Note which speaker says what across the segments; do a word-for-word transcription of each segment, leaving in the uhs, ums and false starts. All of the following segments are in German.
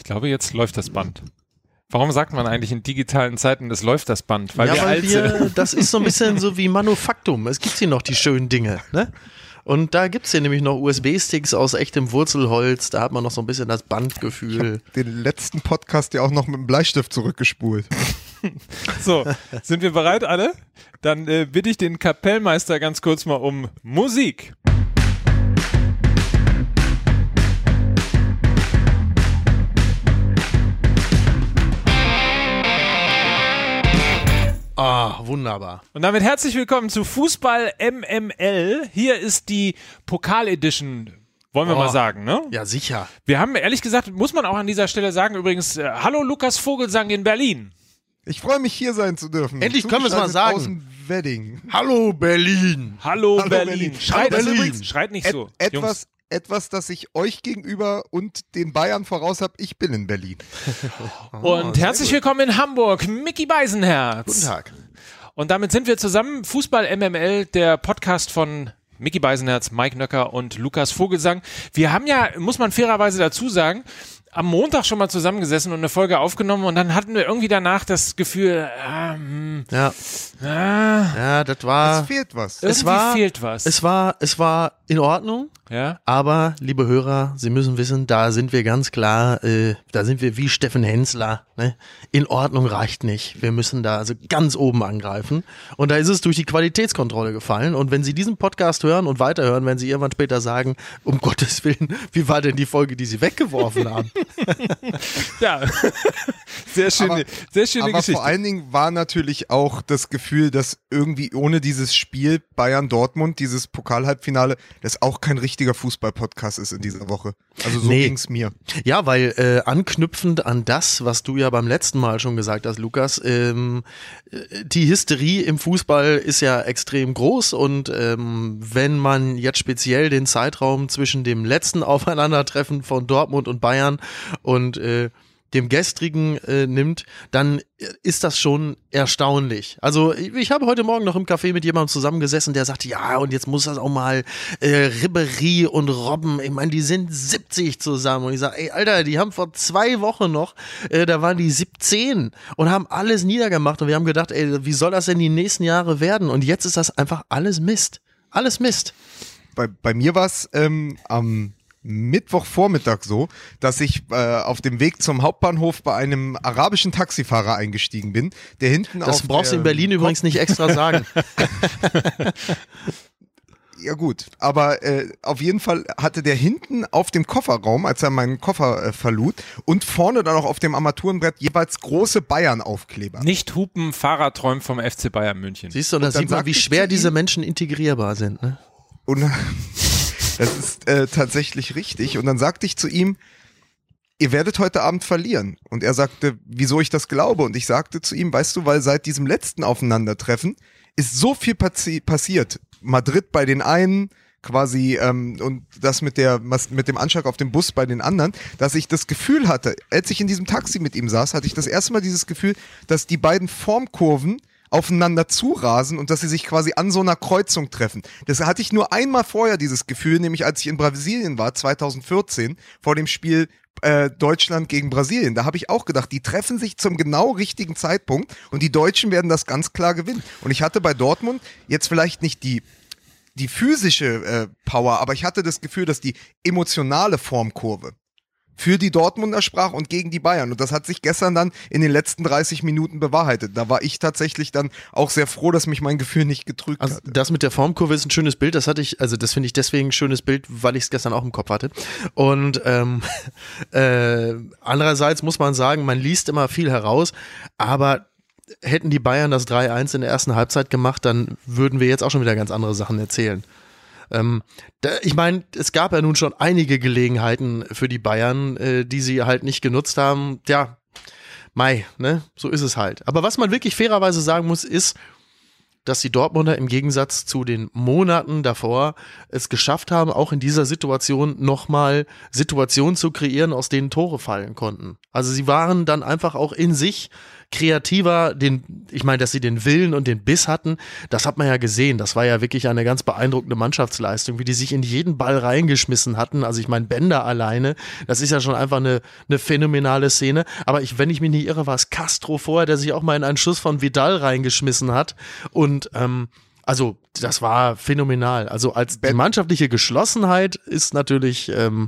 Speaker 1: Ich glaube, jetzt läuft das Band. Warum sagt man eigentlich in digitalen Zeiten, es läuft das Band? Weil
Speaker 2: ja,
Speaker 1: wir
Speaker 2: weil
Speaker 1: alt
Speaker 2: wir,
Speaker 1: sind.
Speaker 2: das ist so ein bisschen so wie Manufaktum. Es gibt hier noch die schönen Dinge, ne? Und da gibt es hier nämlich noch U S B-Sticks aus echtem Wurzelholz. Da hat man noch so ein bisschen das Bandgefühl.
Speaker 3: Ich hab den letzten Podcast ja auch noch mit dem Bleistift zurückgespult.
Speaker 1: So, sind wir bereit alle? Dann äh, bitte ich den Kapellmeister ganz kurz mal um Musik.
Speaker 2: Ah, wunderbar.
Speaker 1: Und damit herzlich willkommen zu Fußball M M L. Hier ist die Pokal-Edition, wollen wir
Speaker 2: Oh.
Speaker 1: mal sagen, ne?
Speaker 2: Ja, sicher.
Speaker 1: Wir haben, ehrlich gesagt, muss man auch an dieser Stelle sagen, übrigens, äh, hallo Lukas Vogelsang in Berlin.
Speaker 3: Ich freue mich, hier sein zu dürfen.
Speaker 2: Endlich können wir es mal
Speaker 3: Zugeschaltet
Speaker 2: sagen.
Speaker 3: Aus dem Wedding.
Speaker 2: Hallo Berlin.
Speaker 1: Hallo,
Speaker 3: Hallo,
Speaker 1: Berlin.
Speaker 3: Berlin.
Speaker 1: Schreit,
Speaker 2: Hallo, Berlin.
Speaker 1: übrigens, schreit nicht
Speaker 3: Et,
Speaker 1: so.
Speaker 3: etwas,
Speaker 1: Jungs.
Speaker 3: etwas, das ich euch gegenüber und den Bayern voraus habe. Ich bin in Berlin.
Speaker 1: Und herzlich willkommen in Hamburg, Micky Beisenherz.
Speaker 2: Guten Tag.
Speaker 1: Und damit sind wir zusammen, Fußball M M L, der Podcast von Micky Beisenherz, Mike Nöcker und Lukas Vogelsang. Wir haben ja, muss man fairerweise dazu sagen, am Montag schon mal zusammengesessen und eine Folge aufgenommen und dann hatten wir irgendwie danach das Gefühl, ah, hm,
Speaker 2: Ja,
Speaker 1: ah,
Speaker 2: ja, das war.
Speaker 3: Es fehlt was.
Speaker 1: irgendwie
Speaker 2: Es war-
Speaker 1: fehlt was.
Speaker 2: Es war, es war in Ordnung.
Speaker 1: ja?
Speaker 2: Aber, liebe Hörer, Sie müssen wissen, da sind wir ganz klar, äh, da sind wir wie Steffen Hensler. Ne? In Ordnung reicht nicht. Wir müssen da also ganz oben angreifen. Und da ist es durch die Qualitätskontrolle gefallen. Und wenn Sie diesen Podcast hören und weiterhören, werden Sie irgendwann später sagen, um Gottes Willen, wie war denn die Folge, die Sie weggeworfen haben?
Speaker 1: Ja, sehr schöne,
Speaker 3: Aber-
Speaker 1: sehr schöne
Speaker 3: Aber
Speaker 1: Geschichte.
Speaker 3: vor allen Dingen war natürlich auch das Gefühl, dass irgendwie ohne dieses Spiel Bayern-Dortmund, dieses Pokal-Halbfinale, das auch kein richtiger Fußball-Podcast ist in dieser Woche. Also so
Speaker 2: Nee.
Speaker 3: ging's mir.
Speaker 2: Ja, weil äh, anknüpfend an das, was du ja beim letzten Mal schon gesagt hast, Lukas, ähm, äh, die Hysterie im Fußball ist ja extrem groß und ähm, wenn man jetzt speziell den Zeitraum zwischen dem letzten Aufeinandertreffen von Dortmund und Bayern und äh, dem gestrigen äh, nimmt, dann ist das schon erstaunlich. Also ich, ich habe heute Morgen noch im Café mit jemandem zusammengesessen, der sagte, ja, und jetzt muss das auch mal äh, Ribéry und Robben, ich meine, die sind siebzig zusammen. Und ich sage, ey, Alter, die haben vor zwei Wochen noch, äh, da waren die siebzehn und haben alles niedergemacht. Und wir haben gedacht, ey, wie soll das denn die nächsten Jahre werden? Und jetzt ist das einfach alles Mist. Alles Mist.
Speaker 3: Bei, bei mir war es ähm, am Mittwochvormittag so, dass ich äh, auf dem Weg zum Hauptbahnhof bei einem arabischen Taxifahrer eingestiegen bin, der hinten
Speaker 2: Das
Speaker 3: auf
Speaker 2: brauchst du
Speaker 3: der
Speaker 2: in Berlin übrigens nicht extra sagen.
Speaker 3: Ja gut, aber äh, auf jeden Fall hatte der hinten auf dem Kofferraum, als er meinen Koffer äh, verlud, und vorne dann auch auf dem Armaturenbrett jeweils große Bayern-Aufkleber.
Speaker 1: Nicht hupen, Fahrer träumt vom F C Bayern München.
Speaker 2: Siehst du, da
Speaker 3: Und dann
Speaker 2: sieht man,
Speaker 3: sagte
Speaker 2: wie
Speaker 3: ich
Speaker 2: schwer
Speaker 3: zu
Speaker 2: diese
Speaker 3: ihm-
Speaker 2: Menschen integrierbar sind. Ne?
Speaker 3: Und das ist äh, tatsächlich richtig. Und dann sagte ich zu ihm, ihr werdet heute Abend verlieren. Und er sagte, wieso ich das glaube. Und ich sagte zu ihm, weißt du, weil seit diesem letzten Aufeinandertreffen ist so viel passi- passiert. Madrid bei den einen, quasi ähm, und das mit der mit dem Anschlag auf den Bus bei den anderen, dass ich das Gefühl hatte, als ich in diesem Taxi mit ihm saß, hatte ich das erste Mal dieses Gefühl, dass die beiden Formkurven aufeinander zurasen und dass sie sich quasi an so einer Kreuzung treffen. Das hatte ich nur einmal vorher, dieses Gefühl, nämlich als ich in Brasilien war, zwanzig vierzehn, vor dem Spiel äh, Deutschland gegen Brasilien. Da habe ich auch gedacht, die treffen sich zum genau richtigen Zeitpunkt und die Deutschen werden das ganz klar gewinnen. Und ich hatte bei Dortmund jetzt vielleicht nicht die die physische äh, Power, aber ich hatte das Gefühl, dass die emotionale Formkurve für die Dortmunder sprach und gegen die Bayern. Und das hat sich gestern dann in den letzten dreißig Minuten bewahrheitet. Da war ich tatsächlich dann auch sehr froh, dass mich mein Gefühl nicht getrügt
Speaker 2: Also
Speaker 3: hatte.
Speaker 2: das mit der Formkurve ist ein schönes Bild, das hatte ich, also das finde ich deswegen ein schönes Bild, weil ich es gestern auch im Kopf hatte. Und ähm, äh, andererseits muss man sagen, man liest immer viel heraus, aber hätten die Bayern das drei eins in der ersten Halbzeit gemacht, dann würden wir jetzt auch schon wieder ganz andere Sachen erzählen. Ähm, da, ich meine, es gab ja nun schon einige Gelegenheiten für die Bayern, äh, die sie halt nicht genutzt haben. Ja, Mai, ne, so ist es halt. Aber was man wirklich fairerweise sagen muss, ist, dass die Dortmunder im Gegensatz zu den Monaten davor es geschafft haben, auch in dieser Situation nochmal Situationen zu kreieren, aus denen Tore fallen konnten. Also sie waren dann einfach auch in sich kreativer, den, ich meine, dass sie den Willen und den Biss hatten, das hat man ja gesehen. Das war ja wirklich eine ganz beeindruckende Mannschaftsleistung, wie die sich in jeden Ball reingeschmissen hatten. Also ich meine, Bender alleine, das ist ja schon einfach eine, eine phänomenale Szene. Aber ich, wenn ich mich nicht irre, war es Castro vorher, der sich auch mal in einen Schuss von Vidal reingeschmissen hat. Und ähm, also das war phänomenal. Also als die mannschaftliche Geschlossenheit ist natürlich ähm,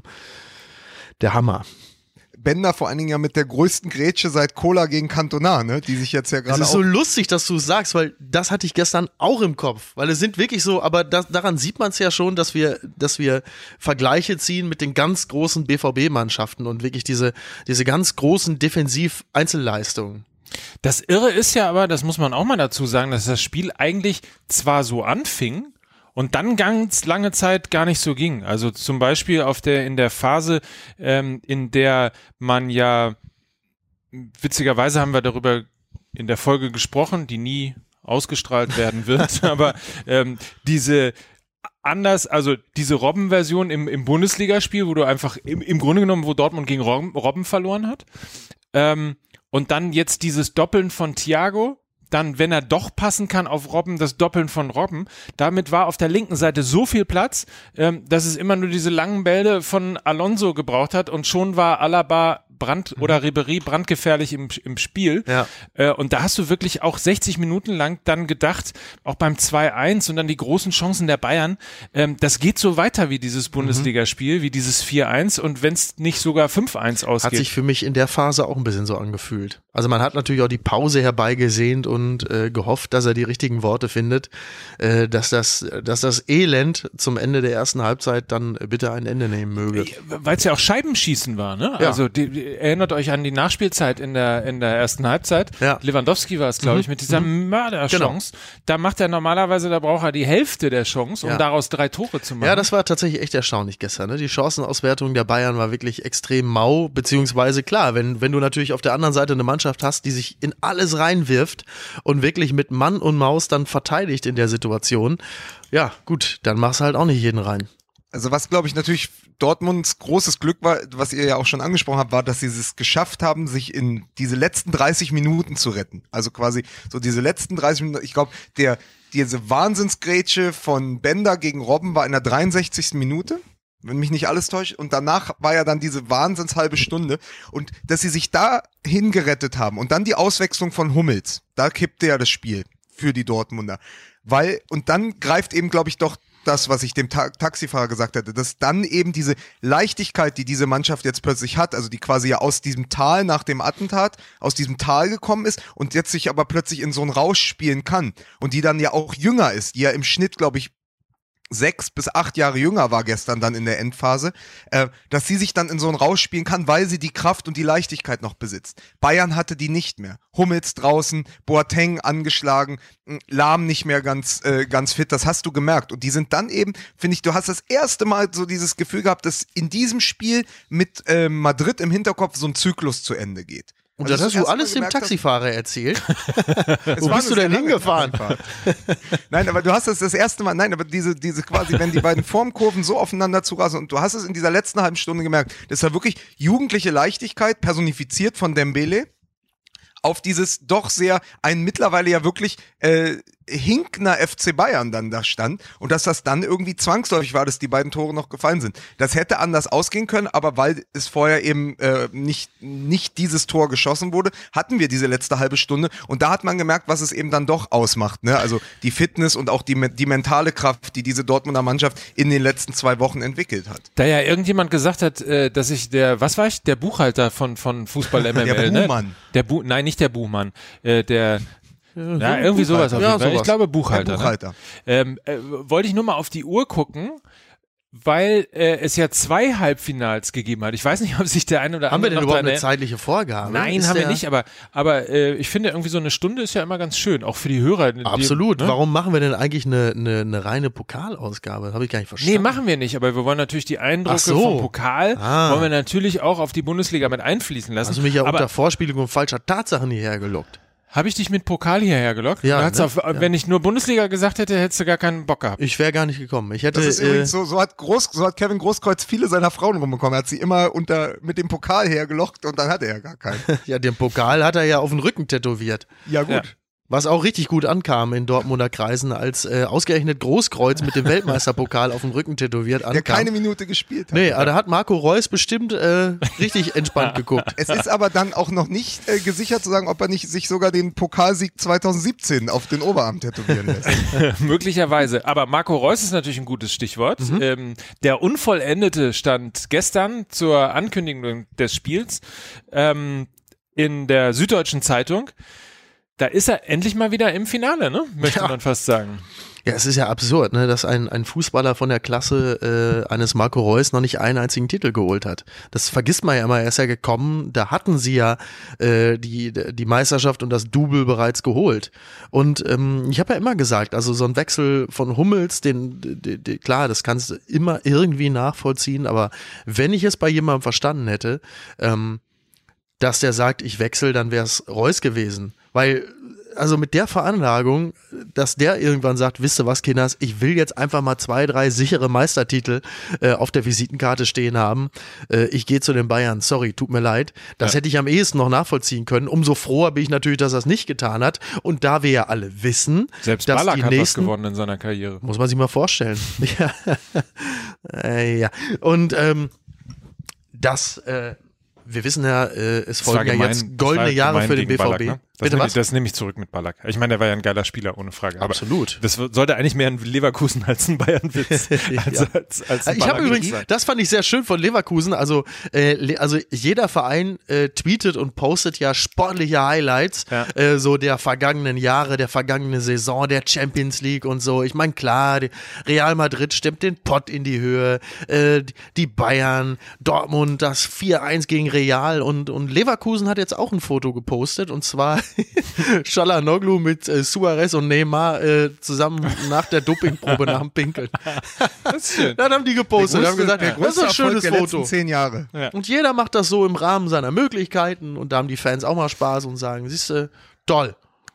Speaker 2: der Hammer.
Speaker 3: Bender vor allen Dingen ja mit der größten Grätsche seit Cola gegen Cantona, ne, die sich jetzt ja gerade
Speaker 2: Es ist
Speaker 3: auch
Speaker 2: so lustig, dass du es sagst, weil das hatte ich gestern auch im Kopf, weil es sind wirklich so, aber das, daran sieht man es ja schon, dass wir, dass wir Vergleiche ziehen mit den ganz großen B V B-Mannschaften und wirklich diese, diese ganz großen Defensiv-Einzelleistungen.
Speaker 1: Das Irre ist ja aber, das muss man auch mal dazu sagen, dass das Spiel eigentlich zwar so anfing, und dann ganz lange Zeit gar nicht so ging. Also zum Beispiel auf der in der Phase, ähm, in der man ja, witzigerweise haben wir darüber in der Folge gesprochen, die nie ausgestrahlt werden wird, aber ähm, diese anders, also diese Robben-Version im, im Bundesligaspiel, wo du einfach im, im Grunde genommen, wo Dortmund gegen Robben, Robben verloren hat. Ähm, und dann jetzt dieses Doppeln von Thiago, dann, wenn er doch passen kann auf Robben, das Doppeln von Robben. Damit war auf der linken Seite so viel Platz, ähm, dass es immer nur diese langen Bälle von Alonso gebraucht hat und schon war Alaba Brand oder Ribéry brandgefährlich im, im Spiel.
Speaker 2: Ja.
Speaker 1: Äh, und da hast du wirklich auch sechzig Minuten lang dann gedacht, auch beim zwei eins und dann die großen Chancen der Bayern, ähm, das geht so weiter wie dieses Bundesligaspiel, wie dieses vier eins und wenn es nicht sogar fünf eins ausgeht.
Speaker 2: Hat sich für mich in der Phase auch ein bisschen so angefühlt. Also man hat natürlich auch die Pause herbeigesehnt und äh, gehofft, dass er die richtigen Worte findet, äh, dass das, dass das Elend zum Ende der ersten Halbzeit dann bitte ein Ende nehmen möge.
Speaker 1: Weil es ja auch Scheibenschießen war, ne?
Speaker 2: Ja.
Speaker 1: Also die, die, erinnert euch an die Nachspielzeit in der in der ersten Halbzeit.
Speaker 2: Ja.
Speaker 1: Lewandowski war es, glaube ich,
Speaker 2: Mhm.
Speaker 1: mit dieser
Speaker 2: Mhm.
Speaker 1: Mörderchance.
Speaker 2: Genau.
Speaker 1: Da macht er normalerweise, da braucht er die Hälfte der Chance, um
Speaker 2: Ja.
Speaker 1: daraus drei Tore zu machen.
Speaker 2: Ja, das war tatsächlich echt erstaunlich gestern. Ne? Die Chancenauswertung der Bayern war wirklich extrem mau, beziehungsweise klar, wenn, wenn du natürlich auf der anderen Seite eine Mannschaft hast, die sich in alles reinwirft und wirklich mit Mann und Maus dann verteidigt in der Situation, ja gut, dann machst du halt auch nicht jeden rein.
Speaker 3: Also was, glaube ich, natürlich Dortmunds großes Glück war, was ihr ja auch schon angesprochen habt, war, dass sie es geschafft haben, sich in diese letzten dreißig Minuten zu retten. Also quasi so diese letzten dreißig Minuten, ich glaube, der diese Wahnsinnsgrätsche von Bender gegen Robben war in der dreiundsechzigsten Minute, wenn mich nicht alles täuscht. Und danach war ja dann diese wahnsinns halbe Stunde. Und dass sie sich da hingerettet haben und dann die Auswechslung von Hummels, da kippte ja das Spiel für die Dortmunder. Weil, und dann greift eben, glaube ich, doch das, was ich dem Ta- Taxifahrer gesagt hätte, dass dann eben diese Leichtigkeit, die diese Mannschaft jetzt plötzlich hat, also die quasi ja aus diesem Tal nach dem Attentat, aus diesem Tal gekommen ist und jetzt sich aber plötzlich in so einen Rausch spielen kann und die dann ja auch jünger ist, die ja im Schnitt, glaube ich, sechs bis acht Jahre jünger war gestern dann in der Endphase, äh, dass sie sich dann in so einen Rausch spielen kann, weil sie die Kraft und die Leichtigkeit noch besitzt. Bayern hatte die nicht mehr. Hummels draußen, Boateng angeschlagen, Lahm nicht mehr ganz äh, ganz fit, das hast du gemerkt. Und die sind dann eben, finde ich, du hast das erste Mal so dieses Gefühl gehabt, dass in diesem Spiel mit äh, Madrid im Hinterkopf so ein Zyklus zu Ende geht.
Speaker 2: Und
Speaker 3: Also
Speaker 2: das hast du alles dem Taxifahrer erzählt? Wo bist du denn hingefahren?
Speaker 3: Nein, aber du hast es das erste Mal, nein, aber diese, diese quasi, wenn die beiden Formkurven so aufeinander zurasen und du hast es in dieser letzten halben Stunde gemerkt, das war wirklich jugendliche Leichtigkeit, personifiziert von Dembele, auf dieses doch sehr, ein mittlerweile ja wirklich äh, Hinkner F C Bayern dann da stand und dass das dann irgendwie zwangsläufig war, dass die beiden Tore noch gefallen sind. Das hätte anders ausgehen können, aber weil es vorher eben äh, nicht, nicht dieses Tor geschossen wurde, hatten wir diese letzte halbe Stunde und da hat man gemerkt, was es eben dann doch ausmacht. Ne? Also die Fitness und auch die, die mentale Kraft, die diese Dortmunder Mannschaft in den letzten zwei Wochen entwickelt hat.
Speaker 1: Da ja irgendjemand gesagt hat, äh, dass ich der, was war ich, der Buchhalter von, von Fußball M M L,
Speaker 3: der Buchmann.
Speaker 1: Ne? Der Bu- Nein, nicht der Buchmann, äh, der Ja, irgendwie sowas auf jeden
Speaker 2: Ja,
Speaker 1: Fall.
Speaker 2: sowas.
Speaker 1: Ich glaube Buchhalter.
Speaker 3: Der Buchhalter.
Speaker 1: Ne? Ähm, äh, wollte ich nur mal auf die Uhr gucken, weil äh, es ja zwei Halbfinals gegeben hat. Ich weiß nicht, ob sich der eine oder
Speaker 2: Haben wir
Speaker 1: andere
Speaker 2: denn
Speaker 1: noch
Speaker 2: überhaupt
Speaker 1: dran
Speaker 2: eine zeitliche Vorgabe?
Speaker 1: Nein,
Speaker 2: Ist
Speaker 1: haben wir
Speaker 2: der-
Speaker 1: nicht, aber, aber äh, ich finde irgendwie so eine Stunde ist ja immer ganz schön, auch für die Hörer. Die,
Speaker 2: Absolut.
Speaker 1: ne?
Speaker 2: Warum machen wir denn eigentlich eine, eine, eine reine Pokalausgabe? Habe ich gar nicht verstanden.
Speaker 1: Nee, machen wir nicht, aber wir wollen natürlich die Eindrücke
Speaker 2: Ach so.
Speaker 1: vom Pokal,
Speaker 2: Ah.
Speaker 1: wollen wir natürlich auch auf die Bundesliga mit einfließen lassen.
Speaker 2: Hast du mich ja
Speaker 1: aber
Speaker 2: unter Vorspielung falscher Tatsachen hierher gelockt?
Speaker 1: Habe ich dich mit Pokal hierher gelockt?
Speaker 2: Ja,
Speaker 1: ne? auf,
Speaker 2: ja.
Speaker 1: Wenn ich nur Bundesliga gesagt hätte, hättest du gar keinen Bock gehabt.
Speaker 2: Ich wäre gar nicht gekommen. Ich hätte,
Speaker 3: Das ist
Speaker 2: äh,
Speaker 3: übrigens so, so hat Groß, so hat Kevin Großkreuz viele seiner Frauen rumbekommen. Er hat sie immer unter, mit dem Pokal hergelockt und dann hatte er gar keinen.
Speaker 2: ja, den Pokal hat er ja auf den Rücken tätowiert.
Speaker 3: Ja, gut.
Speaker 1: Ja.
Speaker 2: Was auch richtig gut ankam in Dortmunder Kreisen, als äh, ausgerechnet Großkreuz mit dem Weltmeisterpokal auf dem Rücken tätowiert ankam.
Speaker 3: Der keine Minute gespielt hat.
Speaker 2: Nee, aber da hat Marco Reus bestimmt äh, richtig entspannt geguckt.
Speaker 3: Es ist aber dann auch noch nicht äh, gesichert zu sagen, ob er nicht sich sogar den Pokalsieg zwanzig siebzehn auf den Oberarm tätowieren lässt.
Speaker 1: Möglicherweise. Aber Marco Reus ist natürlich ein gutes Stichwort. Mhm. Ähm, der Unvollendete stand gestern zur Ankündigung des Spiels ähm, in der Süddeutschen Zeitung. Da ist er endlich mal wieder im Finale, ne? Möchte ja. man fast sagen.
Speaker 2: Ja, es ist ja absurd, ne, dass ein, ein Fußballer von der Klasse äh, eines Marco Reus noch nicht einen einzigen Titel geholt hat. Das vergisst man ja immer, er ist ja gekommen, da hatten sie ja äh, die, die Meisterschaft und das Double bereits geholt. Und ähm, ich habe ja immer gesagt, also so ein Wechsel von Hummels, den, den, den klar, das kannst du immer irgendwie nachvollziehen, aber wenn ich es bei jemandem verstanden hätte, ähm, dass der sagt, ich wechsle, dann wäre es Reus gewesen. Weil, also mit der Veranlagung, dass der irgendwann sagt, wisst ihr was, Kinders, ich will jetzt einfach mal zwei, drei sichere Meistertitel äh, auf der Visitenkarte stehen haben. Äh, ich gehe zu den Bayern, sorry, tut mir leid. Das ja. hätte ich am ehesten noch nachvollziehen können. Umso froher bin ich natürlich, dass er es nicht getan hat. Und da wir ja alle wissen,
Speaker 1: selbst
Speaker 2: dass
Speaker 1: Ballack
Speaker 2: die
Speaker 1: hat
Speaker 2: nächsten,
Speaker 1: was gewonnen in seiner Karriere.
Speaker 2: Muss man sich mal vorstellen. ja. äh, ja. Und ähm, das äh, wir wissen ja, äh, es folgen ja gemein, jetzt goldene Jahre für den B V B.
Speaker 1: Ballack, ne? Das
Speaker 2: Bitte
Speaker 1: nehme,
Speaker 2: was?
Speaker 1: Das nehme ich zurück mit Ballack. Ich meine, der war ja ein geiler Spieler, ohne Frage. Aber
Speaker 2: absolut.
Speaker 1: Das sollte eigentlich mehr ein Leverkusen als ein Bayern-Witz.
Speaker 2: ja.
Speaker 1: als, als, als ein
Speaker 2: ich habe übrigens, sein. Das fand ich sehr schön von Leverkusen, also, äh, also jeder Verein äh, tweetet und postet ja sportliche Highlights, ja. äh, so der vergangenen Jahre, der vergangenen Saison, der Champions League und so. Ich meine, klar, Real Madrid stemmt den Pott in die Höhe, äh, die Bayern, Dortmund, das vier eins gegen Real und, und Leverkusen hat jetzt auch ein Foto gepostet und zwar Çalhanoğlu mit äh, Suarez und Neymar äh, zusammen nach der Dopingprobe nach dem Pinkeln.
Speaker 1: Das ist schön.
Speaker 2: Dann haben die gepostet und haben gesagt,
Speaker 3: der
Speaker 2: das ist ein schönes
Speaker 3: der
Speaker 2: Foto.
Speaker 3: Zehn Jahre.
Speaker 2: Ja. Und jeder macht das so im Rahmen seiner Möglichkeiten und da haben die Fans auch mal Spaß und sagen, siehst du, toll.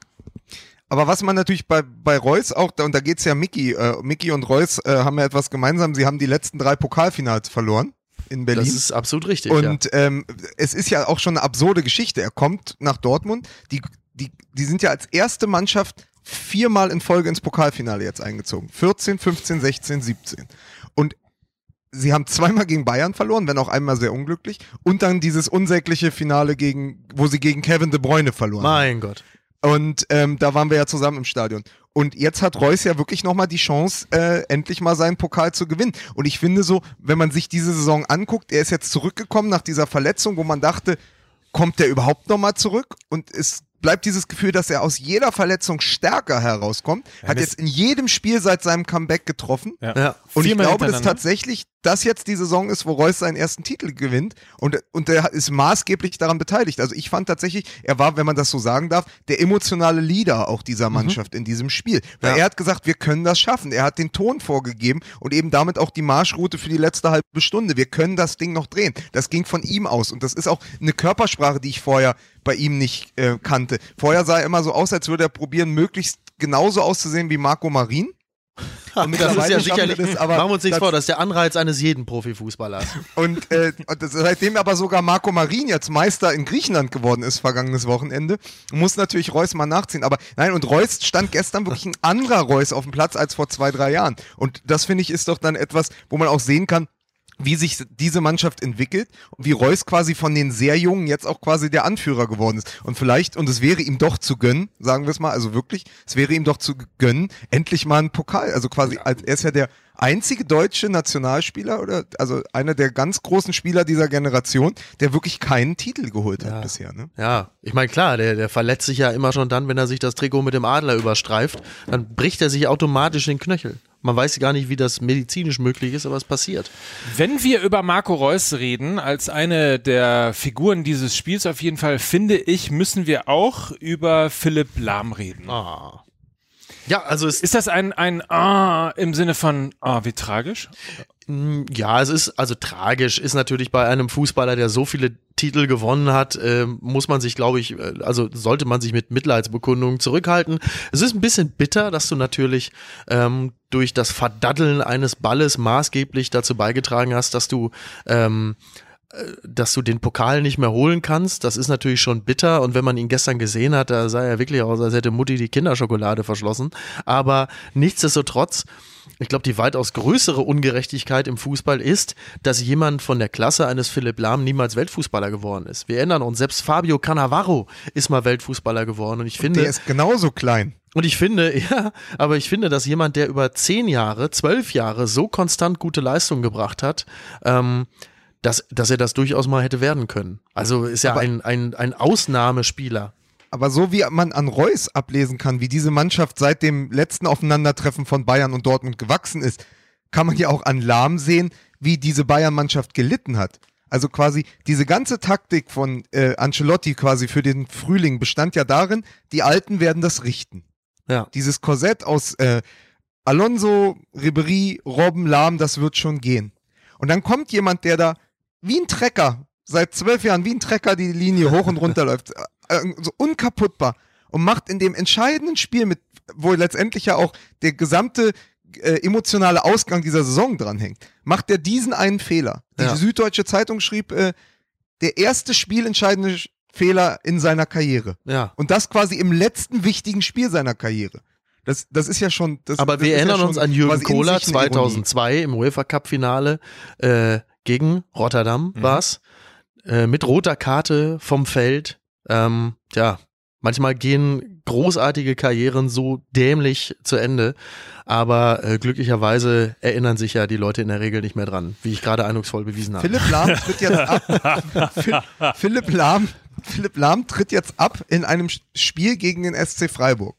Speaker 3: Aber was man natürlich bei, bei Reus auch, und da geht's ja Micky, äh, Micky und Reus äh, haben ja etwas gemeinsam, sie haben die letzten drei Pokalfinals verloren. In Berlin.
Speaker 2: Das ist absolut richtig.
Speaker 3: Und
Speaker 2: ja.
Speaker 3: ähm, es ist ja auch schon eine absurde Geschichte. Er kommt nach Dortmund, die, die, die sind ja als erste Mannschaft viermal in Folge ins Pokalfinale jetzt eingezogen. vierzehn, fünfzehn, sechzehn, siebzehn. Und sie haben zweimal gegen Bayern verloren, wenn auch einmal sehr unglücklich. Und dann dieses unsägliche Finale, gegen, wo sie gegen Kevin De Bruyne verloren haben.
Speaker 2: Mein Gott.
Speaker 3: Und ähm, da waren wir ja zusammen im Stadion. Und jetzt hat Reus ja wirklich nochmal die Chance, äh, endlich mal seinen Pokal zu gewinnen. Und ich finde so, wenn man sich diese Saison anguckt, er ist jetzt zurückgekommen nach dieser Verletzung, wo man dachte, kommt der überhaupt nochmal zurück? Und es bleibt dieses Gefühl, dass er aus jeder Verletzung stärker herauskommt. Ja, hat jetzt in jedem Spiel seit seinem Comeback getroffen.
Speaker 1: Ja. Ja.
Speaker 3: Und ich glaube, dass tatsächlich das jetzt die Saison ist, wo Reus seinen ersten Titel gewinnt. Und, und er ist maßgeblich daran beteiligt. Also ich fand tatsächlich, er war, wenn man das so sagen darf, der emotionale Leader auch dieser Mannschaft mhm. in diesem Spiel. Weil ja. er hat gesagt, wir können das schaffen. Er hat den Ton vorgegeben und eben damit auch die Marschroute für die letzte halbe Stunde. Wir können das Ding noch drehen. Das ging von ihm aus. Und das ist auch eine Körpersprache, die ich vorher bei ihm nicht äh, kannte. Vorher sah er immer so aus, als würde er probieren, möglichst genauso auszusehen wie Marco Marin.
Speaker 2: Und das ist ja sicherlich, das, aber machen wir uns nichts vor, das ist der Anreiz eines jeden Profifußballers.
Speaker 3: Und, äh, und das, seitdem aber sogar Marco Marin jetzt Meister in Griechenland geworden ist, vergangenes Wochenende, muss natürlich Reus mal nachziehen. Aber nein, und Reus stand gestern wirklich ein anderer Reus auf dem Platz als vor zwei, drei Jahren. Und das, finde ich, ist doch dann etwas, wo man auch sehen kann, wie sich diese Mannschaft entwickelt und wie Reus quasi von den sehr Jungen jetzt auch quasi der Anführer geworden ist. Und vielleicht, und es wäre ihm doch zu gönnen, sagen wir es mal, also wirklich, es wäre ihm doch zu gönnen, endlich mal einen Pokal. Also quasi, als, er ist ja der einzige deutsche Nationalspieler oder also einer der ganz großen Spieler dieser Generation, der wirklich keinen Titel geholt hat
Speaker 2: ja.
Speaker 3: bisher. Ne?
Speaker 2: Ja, ich meine klar, der, der verletzt sich ja immer schon dann, wenn er sich das Trikot mit dem Adler überstreift, dann bricht er sich automatisch den Knöchel. Man weiß gar nicht, wie das medizinisch möglich ist, aber es passiert.
Speaker 1: Wenn wir über Marco Reus reden, als eine der Figuren dieses Spiels auf jeden Fall, finde ich, müssen wir auch über Philipp Lahm reden.
Speaker 2: Ah. Ja, also es
Speaker 1: ist das ein, ein Ah im Sinne von Ah, wie tragisch?
Speaker 2: Ja, es ist, also tragisch ist natürlich bei einem Fußballer, der so viele Titel gewonnen hat, äh, muss man sich, glaube ich, äh, also sollte man sich mit Mitleidsbekundungen zurückhalten. Es ist ein bisschen bitter, dass du natürlich ähm, durch das Verdaddeln eines Balles maßgeblich dazu beigetragen hast, dass du ähm, dass du den Pokal nicht mehr holen kannst. Das ist natürlich schon bitter und wenn man ihn gestern gesehen hat, da sah er wirklich aus, als hätte Mutti die Kinderschokolade verschlossen. Aber nichtsdestotrotz, ich glaube, die weitaus größere Ungerechtigkeit im Fußball ist, dass jemand von der Klasse eines Philipp Lahm niemals Weltfußballer geworden ist. Wir erinnern uns, selbst Fabio Cannavaro ist mal Weltfußballer geworden und ich finde...
Speaker 3: Der ist genauso klein.
Speaker 2: Und ich finde, ja, aber ich finde, dass jemand, der über zehn Jahre, zwölf Jahre so konstant gute Leistungen gebracht hat, ähm, dass, dass er das durchaus mal hätte werden können. Also ist ja
Speaker 3: aber,
Speaker 2: ein, ein, ein Ausnahmespieler.
Speaker 3: Aber so wie man an Reus ablesen kann, wie diese Mannschaft seit dem letzten Aufeinandertreffen von Bayern und Dortmund gewachsen ist, kann man ja auch an Lahm sehen, wie diese Bayern-Mannschaft gelitten hat. Also quasi diese ganze Taktik von äh, Ancelotti quasi für den Frühling bestand ja darin, die Alten werden das richten.
Speaker 2: Ja.
Speaker 3: Dieses Korsett aus äh, Alonso, Ribéry, Robben, Lahm, das wird schon gehen. Und dann kommt jemand, der da wie ein Trecker, seit zwölf Jahren wie ein Trecker die Linie hoch und runter läuft, äh, so unkaputtbar und macht in dem entscheidenden Spiel, mit, wo letztendlich ja auch der gesamte äh, emotionale Ausgang dieser Saison dranhängt, macht er diesen einen Fehler. Die
Speaker 2: ja.
Speaker 3: Süddeutsche Zeitung schrieb, äh, der erste spielentscheidende Fehler in seiner Karriere.
Speaker 2: Ja.
Speaker 3: Und das quasi im letzten wichtigen Spiel seiner Karriere. Das, das ist ja schon... Das,
Speaker 2: Aber
Speaker 3: das
Speaker 2: wir erinnern
Speaker 3: ja
Speaker 2: uns an Jürgen Kohler
Speaker 3: sich eine
Speaker 2: zweitausendzwei im UEFA-Cup-Finale äh, gegen Rotterdam
Speaker 3: Mhm.
Speaker 2: war's. Äh, mit roter Karte vom Feld. Ähm, ja, manchmal gehen großartige Karrieren so dämlich zu Ende, aber äh, glücklicherweise erinnern sich ja die Leute in der Regel nicht mehr dran, wie ich gerade eindrucksvoll bewiesen habe.
Speaker 3: Philipp Lahm tritt jetzt ab. Philipp Lahm, Philipp Lahm tritt jetzt ab in einem Spiel gegen den S C Freiburg.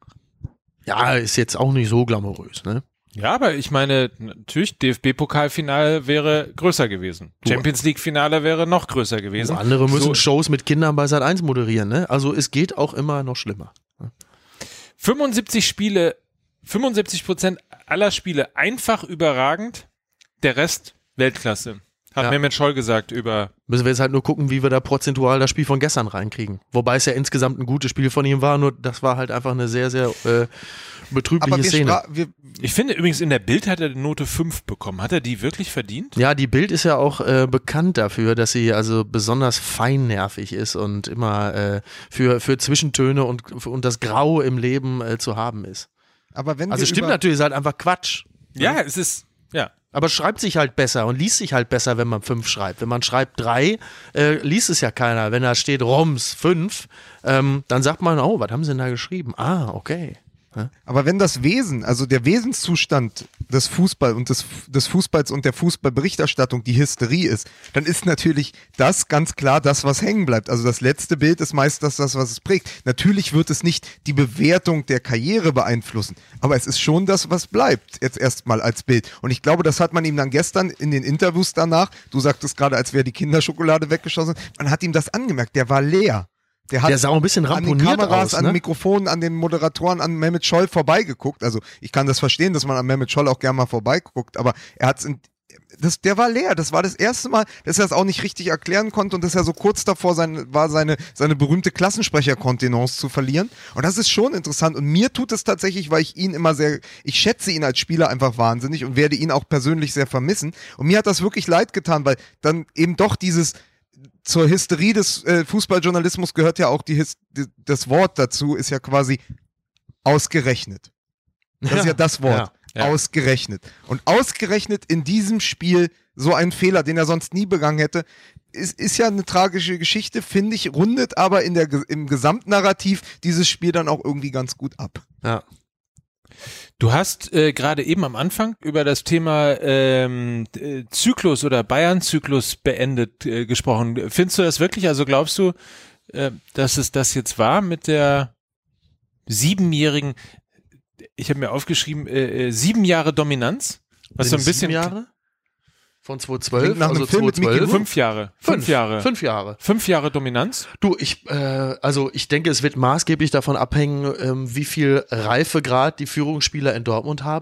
Speaker 2: Ja, ist jetzt auch nicht so glamourös, ne?
Speaker 1: Ja, aber ich meine, natürlich, D F B-Pokalfinale wäre größer gewesen. Champions League-Finale wäre noch größer gewesen.
Speaker 2: Andere müssen
Speaker 1: So,
Speaker 2: Shows mit Kindern bei Sat eins moderieren, ne? Also es geht auch immer noch schlimmer.
Speaker 1: fünfundsiebzig Spiele, fünfundsiebzig Prozent aller Spiele einfach überragend, der Rest Weltklasse. Hat
Speaker 2: Ja.
Speaker 1: Mehmet Scholl gesagt über...
Speaker 2: Müssen wir jetzt halt nur gucken, wie wir da prozentual das Spiel von gestern reinkriegen. Wobei es ja insgesamt ein gutes Spiel von ihm war, nur das war halt einfach eine sehr, sehr äh, betrübliche
Speaker 3: Aber wir,
Speaker 2: Szene.
Speaker 3: spra- wir
Speaker 1: Ich finde übrigens, in der Bild hat er die Note fünf bekommen. Hat er die wirklich verdient?
Speaker 2: Ja, die Bild ist ja auch äh, bekannt dafür, dass sie also besonders feinnervig ist und immer äh, für, für Zwischentöne und, und das Grau im Leben äh, zu haben ist.
Speaker 3: aber wenn
Speaker 2: Also
Speaker 3: wir
Speaker 2: stimmt
Speaker 3: über,
Speaker 2: natürlich, ist halt einfach Quatsch.
Speaker 1: Ja, es ist... Ja.
Speaker 2: Aber es schreibt sich halt besser und liest sich halt besser, wenn man fünf schreibt. Wenn man schreibt drei, äh, liest es ja keiner. Wenn da steht Roms fünf, ähm, dann sagt man, oh, was haben sie denn da geschrieben? Ah, okay.
Speaker 3: Aber wenn das Wesen, also der Wesenszustand des Fußballs und des, des Fußballs und der Fußballberichterstattung die Hysterie ist, dann ist natürlich das ganz klar das, was hängen bleibt. Also das letzte Bild ist meist das, das, was es prägt. Natürlich wird es nicht die Bewertung der Karriere beeinflussen, aber es ist schon das, was bleibt, jetzt erstmal als Bild. Und ich glaube, das hat man ihm dann gestern in den Interviews danach, du sagtest gerade, als wäre die Kinderschokolade weggeschossen, man hat ihm das angemerkt, der war leer. Der hat
Speaker 2: Der sah auch ein bisschen
Speaker 3: an den
Speaker 2: ramponiert
Speaker 3: Kameras,
Speaker 2: aus,
Speaker 3: an
Speaker 2: ne?
Speaker 3: den Mikrofonen, an den Moderatoren, an Mehmet Scholl vorbeigeguckt. Also ich kann das verstehen, dass man an Mehmet Scholl auch gerne mal vorbeiguckt, aber er hat's in, das, der war leer. Das war das erste Mal, dass er es auch nicht richtig erklären konnte und dass er so kurz davor sein, war, seine, seine berühmte Klassensprecherkontenance zu verlieren. Und das ist schon interessant. Und mir tut es tatsächlich, weil ich ihn immer sehr, ich schätze ihn als Spieler einfach wahnsinnig und werde ihn auch persönlich sehr vermissen. Und mir hat das wirklich leid getan, weil dann eben doch dieses zur Hysterie des äh, Fußballjournalismus gehört ja auch die, His- die das Wort dazu, ist ja quasi ausgerechnet. Das ist ja das Wort.
Speaker 1: Ja, ja.
Speaker 3: Ausgerechnet. Und ausgerechnet in diesem Spiel so ein Fehler, den er sonst nie begangen hätte, ist, ist ja eine tragische Geschichte, finde ich, rundet aber in der, im Gesamtnarrativ dieses Spiel dann auch irgendwie ganz gut ab.
Speaker 2: Ja.
Speaker 1: Du hast äh, gerade eben am Anfang über das Thema ähm, äh, Zyklus oder Bayern-Zyklus beendet äh, gesprochen. Findest du das wirklich? Also glaubst du, äh, dass es das jetzt war mit der siebenjährigen, ich habe mir aufgeschrieben, äh, äh, sieben Jahre Dominanz? Was so ein
Speaker 2: Sieben
Speaker 1: bisschen
Speaker 2: Jahre? Von
Speaker 3: Klingt
Speaker 2: zweitausendzwölf,
Speaker 3: nach einem
Speaker 2: also
Speaker 3: Film mit Mickey
Speaker 2: zweitausendzwölf.
Speaker 1: fünf Jahre. Fünf,
Speaker 2: Fünf
Speaker 1: Jahre.
Speaker 2: Fünf Jahre.
Speaker 1: Fünf Jahre Dominanz?
Speaker 2: Du, ich, äh, also ich denke, es wird maßgeblich davon abhängen, ähm, wie viel Reifegrad die Führungsspieler in Dortmund haben.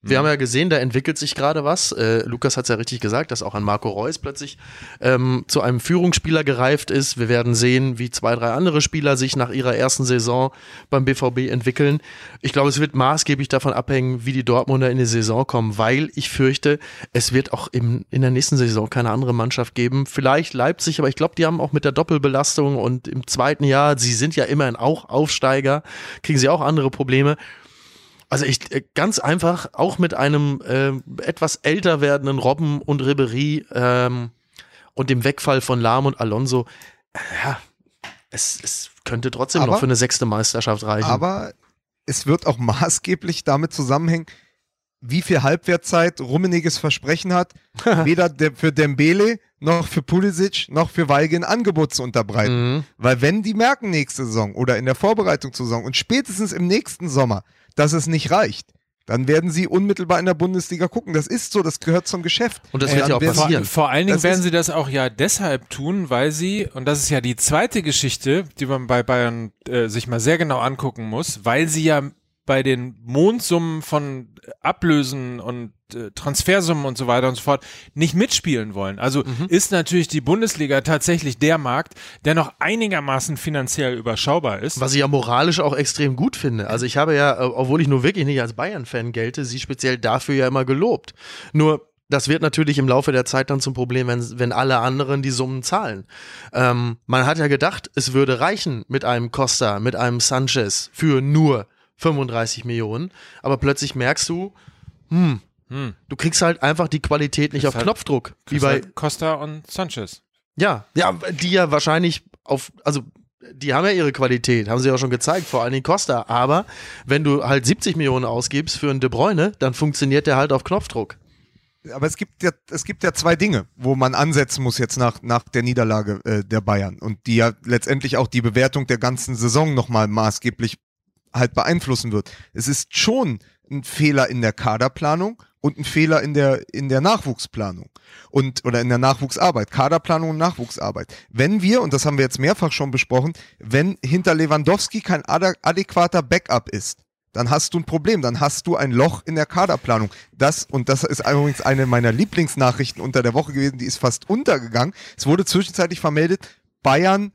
Speaker 2: Wir haben ja gesehen, da entwickelt sich gerade was. Äh, Lukas hat es ja richtig gesagt, dass auch ein Marco Reus plötzlich ähm, zu einem Führungsspieler gereift ist. Wir werden sehen, wie zwei, drei andere Spieler sich nach ihrer ersten Saison beim B V B entwickeln. Ich glaube, es wird maßgeblich davon abhängen, wie die Dortmunder in die Saison kommen, weil ich fürchte, es wird auch im, in der nächsten Saison keine andere Mannschaft geben. Vielleicht Leipzig, aber ich glaube, die haben auch mit der Doppelbelastung und im zweiten Jahr, sie sind ja immerhin auch Aufsteiger, kriegen sie auch andere Probleme. Also ich ganz einfach auch mit einem äh, etwas älter werdenden Robben und Ribéry ähm, und dem Wegfall von Lahm und Alonso, äh, ja, es, es könnte trotzdem aber, noch für eine sechste Meisterschaft reichen.
Speaker 3: Aber es wird auch maßgeblich damit zusammenhängen, wie viel Halbwertzeit Rummeniges Versprechen hat, weder der, für Dembele noch für Pulisic noch für Weigl ein Angebot zu unterbreiten. Mhm. Weil wenn die merken nächste Saison oder in der Vorbereitung zur Saison und spätestens im nächsten Sommer, dass es nicht reicht, dann werden sie unmittelbar in der Bundesliga gucken. Das ist so, das gehört zum Geschäft.
Speaker 2: Und das wird ja auch passieren.
Speaker 1: Vor, vor allen Dingen das werden sie das auch ja deshalb tun, weil sie, und das ist ja die zweite Geschichte, die man bei Bayern äh, sich mal sehr genau angucken muss, weil sie ja bei den Mondsummen von Ablösen und äh, Transfersummen und so weiter und so fort nicht mitspielen wollen. Also mhm. ist natürlich die Bundesliga tatsächlich der Markt, der noch einigermaßen finanziell überschaubar ist.
Speaker 2: Was ich ja moralisch auch extrem gut finde. Also ich habe ja, obwohl ich nur wirklich nicht als Bayern-Fan gelte, sie speziell dafür ja immer gelobt. Nur das wird natürlich im Laufe der Zeit dann zum Problem, wenn, wenn alle anderen die Summen zahlen. Ähm, man hat ja gedacht, es würde reichen mit einem Costa, mit einem Sanchez für nur fünfunddreißig Millionen, aber plötzlich merkst du, hm, hm. du kriegst halt einfach die Qualität nicht auf halt, Knopfdruck. Wie bei
Speaker 1: halt Costa und Sanchez.
Speaker 2: Ja, ja, die ja wahrscheinlich auf, also die haben ja ihre Qualität, haben sie ja auch schon gezeigt, vor allen Dingen Costa, aber wenn du halt siebzig Millionen ausgibst für einen De Bruyne, dann funktioniert der halt auf Knopfdruck.
Speaker 3: Aber es gibt ja, es gibt ja zwei Dinge, wo man ansetzen muss jetzt nach, nach der Niederlage äh, der Bayern und die ja letztendlich auch die Bewertung der ganzen Saison nochmal maßgeblich halt beeinflussen wird. Es ist schon ein Fehler in der Kaderplanung und ein Fehler in der in der Nachwuchsplanung und oder in der Nachwuchsarbeit, Kaderplanung und Nachwuchsarbeit. Wenn wir, und das haben wir jetzt mehrfach schon besprochen, wenn hinter Lewandowski kein ad- adäquater Backup ist, dann hast du ein Problem, dann hast du ein Loch in der Kaderplanung. Das, und das ist übrigens eine meiner Lieblingsnachrichten unter der Woche gewesen, die ist fast untergegangen. Es wurde zwischenzeitlich vermeldet, Bayern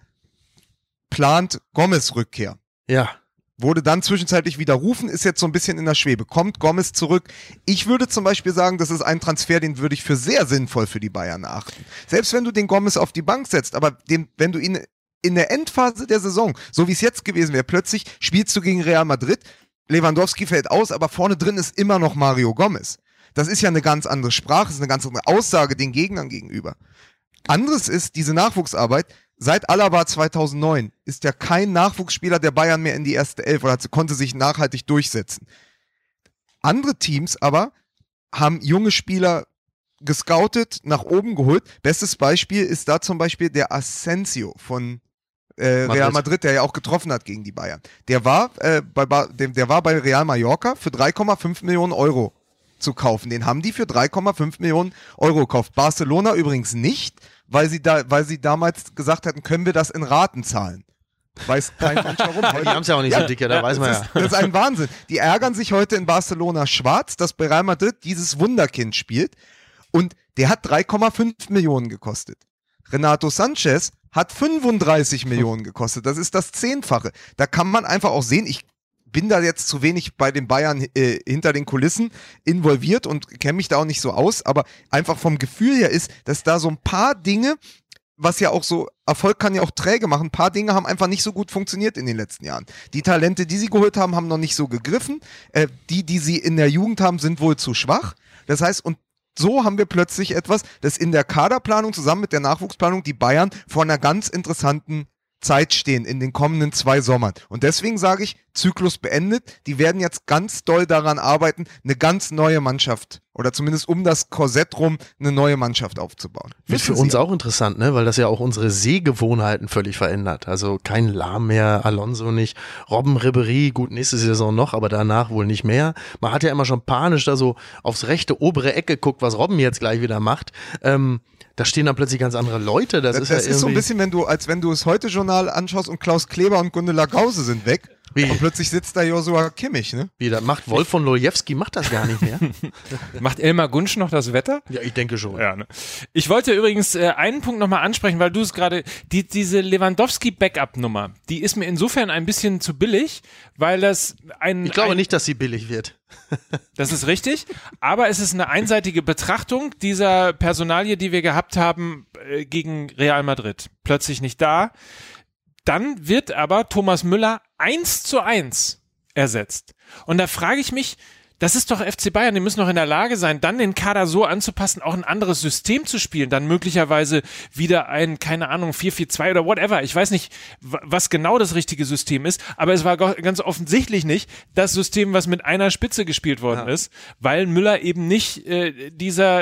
Speaker 3: plant Gomez Rückkehr.
Speaker 2: Ja.
Speaker 3: Wurde dann zwischenzeitlich widerrufen, ist jetzt so ein bisschen in der Schwebe. Kommt Gomez zurück? Ich würde zum Beispiel sagen, das ist ein Transfer, den würde ich für sehr sinnvoll für die Bayern achten. Selbst wenn du den Gomez auf die Bank setzt, aber den, wenn du ihn in der Endphase der Saison, so wie es jetzt gewesen wäre, plötzlich spielst du gegen Real Madrid, Lewandowski fällt aus, aber vorne drin ist immer noch Mario Gomez. Das ist ja eine ganz andere Sprache, das ist eine ganz andere Aussage den Gegnern gegenüber. Anderes ist diese Nachwuchsarbeit. Seit Alaba zweitausendneun ist ja kein Nachwuchsspieler der Bayern mehr in die erste Elf oder konnte sich nachhaltig durchsetzen. Andere Teams aber haben junge Spieler gescoutet, nach oben geholt. Bestes Beispiel ist da zum Beispiel der Asensio von äh, Madrid. Real Madrid, der ja auch getroffen hat gegen die Bayern. Der war, äh, bei, der, der war bei Real Mallorca für drei Komma fünf Millionen Euro zu kaufen. Den haben die für drei Komma fünf Millionen Euro gekauft. Barcelona übrigens nicht, weil sie da, weil sie damals gesagt hatten, können wir das in Raten zahlen. Weiß kein Mensch warum.
Speaker 2: Die haben es ja auch nicht ja, so dicke, da ja, weiß man
Speaker 3: ja.
Speaker 2: Ist,
Speaker 3: das ist ein Wahnsinn. Die ärgern sich heute in Barcelona schwarz, dass bei Real Madrid dieses Wunderkind spielt und der hat drei Komma fünf Millionen gekostet. Renato Sanchez hat fünfunddreißig Millionen gekostet. Das ist das Zehnfache. Da kann man einfach auch sehen, ich bin da jetzt zu wenig bei den Bayern äh, hinter den Kulissen involviert und kenne mich da auch nicht so aus, aber einfach vom Gefühl her ist, dass da so ein paar Dinge, was ja auch so, Erfolg kann ja auch träge machen, ein paar Dinge haben einfach nicht so gut funktioniert in den letzten Jahren. Die Talente, die sie geholt haben, haben noch nicht so gegriffen. Äh, die, die sie in der Jugend haben, sind wohl zu schwach. Das heißt, und so haben wir plötzlich etwas, das in der Kaderplanung zusammen mit der Nachwuchsplanung die Bayern vor einer ganz interessanten Zeit stehen in den kommenden zwei Sommern. Und deswegen sage ich, Zyklus beendet. Die werden jetzt ganz doll daran arbeiten, eine ganz neue Mannschaft oder zumindest um das Korsett rum eine neue Mannschaft aufzubauen.
Speaker 2: Wird für uns auch interessant, ne? Weil das ja auch unsere Sehgewohnheiten völlig verändert. Also kein Lahm mehr, Alonso nicht, Robben, Ribéry, gut, nächste Saison noch, aber danach wohl nicht mehr. Man hat ja immer schon panisch da so aufs rechte obere Eck geguckt, was Robben jetzt gleich wieder macht. Ähm, Da stehen dann plötzlich ganz andere Leute. Das,
Speaker 3: das
Speaker 2: ist, ja
Speaker 3: ist so ein bisschen, wenn du, als wenn du das Heute-Journal anschaust und Klaus Kleber und Gundela Gause sind weg
Speaker 2: Wie?
Speaker 3: Und plötzlich sitzt da Joshua Kimmich, ne?
Speaker 2: Wie, das macht Wolf von Lojewski, macht das gar nicht mehr.
Speaker 1: Macht Elmar Gunsch noch das Wetter?
Speaker 2: Ja, ich denke schon.
Speaker 1: Ja, ne? Ich wollte übrigens äh, einen Punkt nochmal ansprechen, weil du es gerade, die, diese Lewandowski-Backup-Nummer, die ist mir insofern ein bisschen zu billig, weil das ein...
Speaker 2: Ich glaube
Speaker 1: ein,
Speaker 2: nicht, dass sie billig wird.
Speaker 1: Das ist richtig, aber es ist eine einseitige Betrachtung dieser Personalie, die wir gehabt haben äh, gegen Real Madrid. Plötzlich nicht da. Dann wird aber Thomas Müller eins zu eins ersetzt. Und da frage ich mich, das ist doch F C Bayern, die müssen doch in der Lage sein, dann den Kader so anzupassen, auch ein anderes System zu spielen, dann möglicherweise wieder ein, keine Ahnung, vier vier zwei oder whatever. Ich weiß nicht, was genau das richtige System ist, aber es war ganz offensichtlich nicht das System, was mit einer Spitze gespielt worden ja. ist, weil Müller eben nicht äh, dieser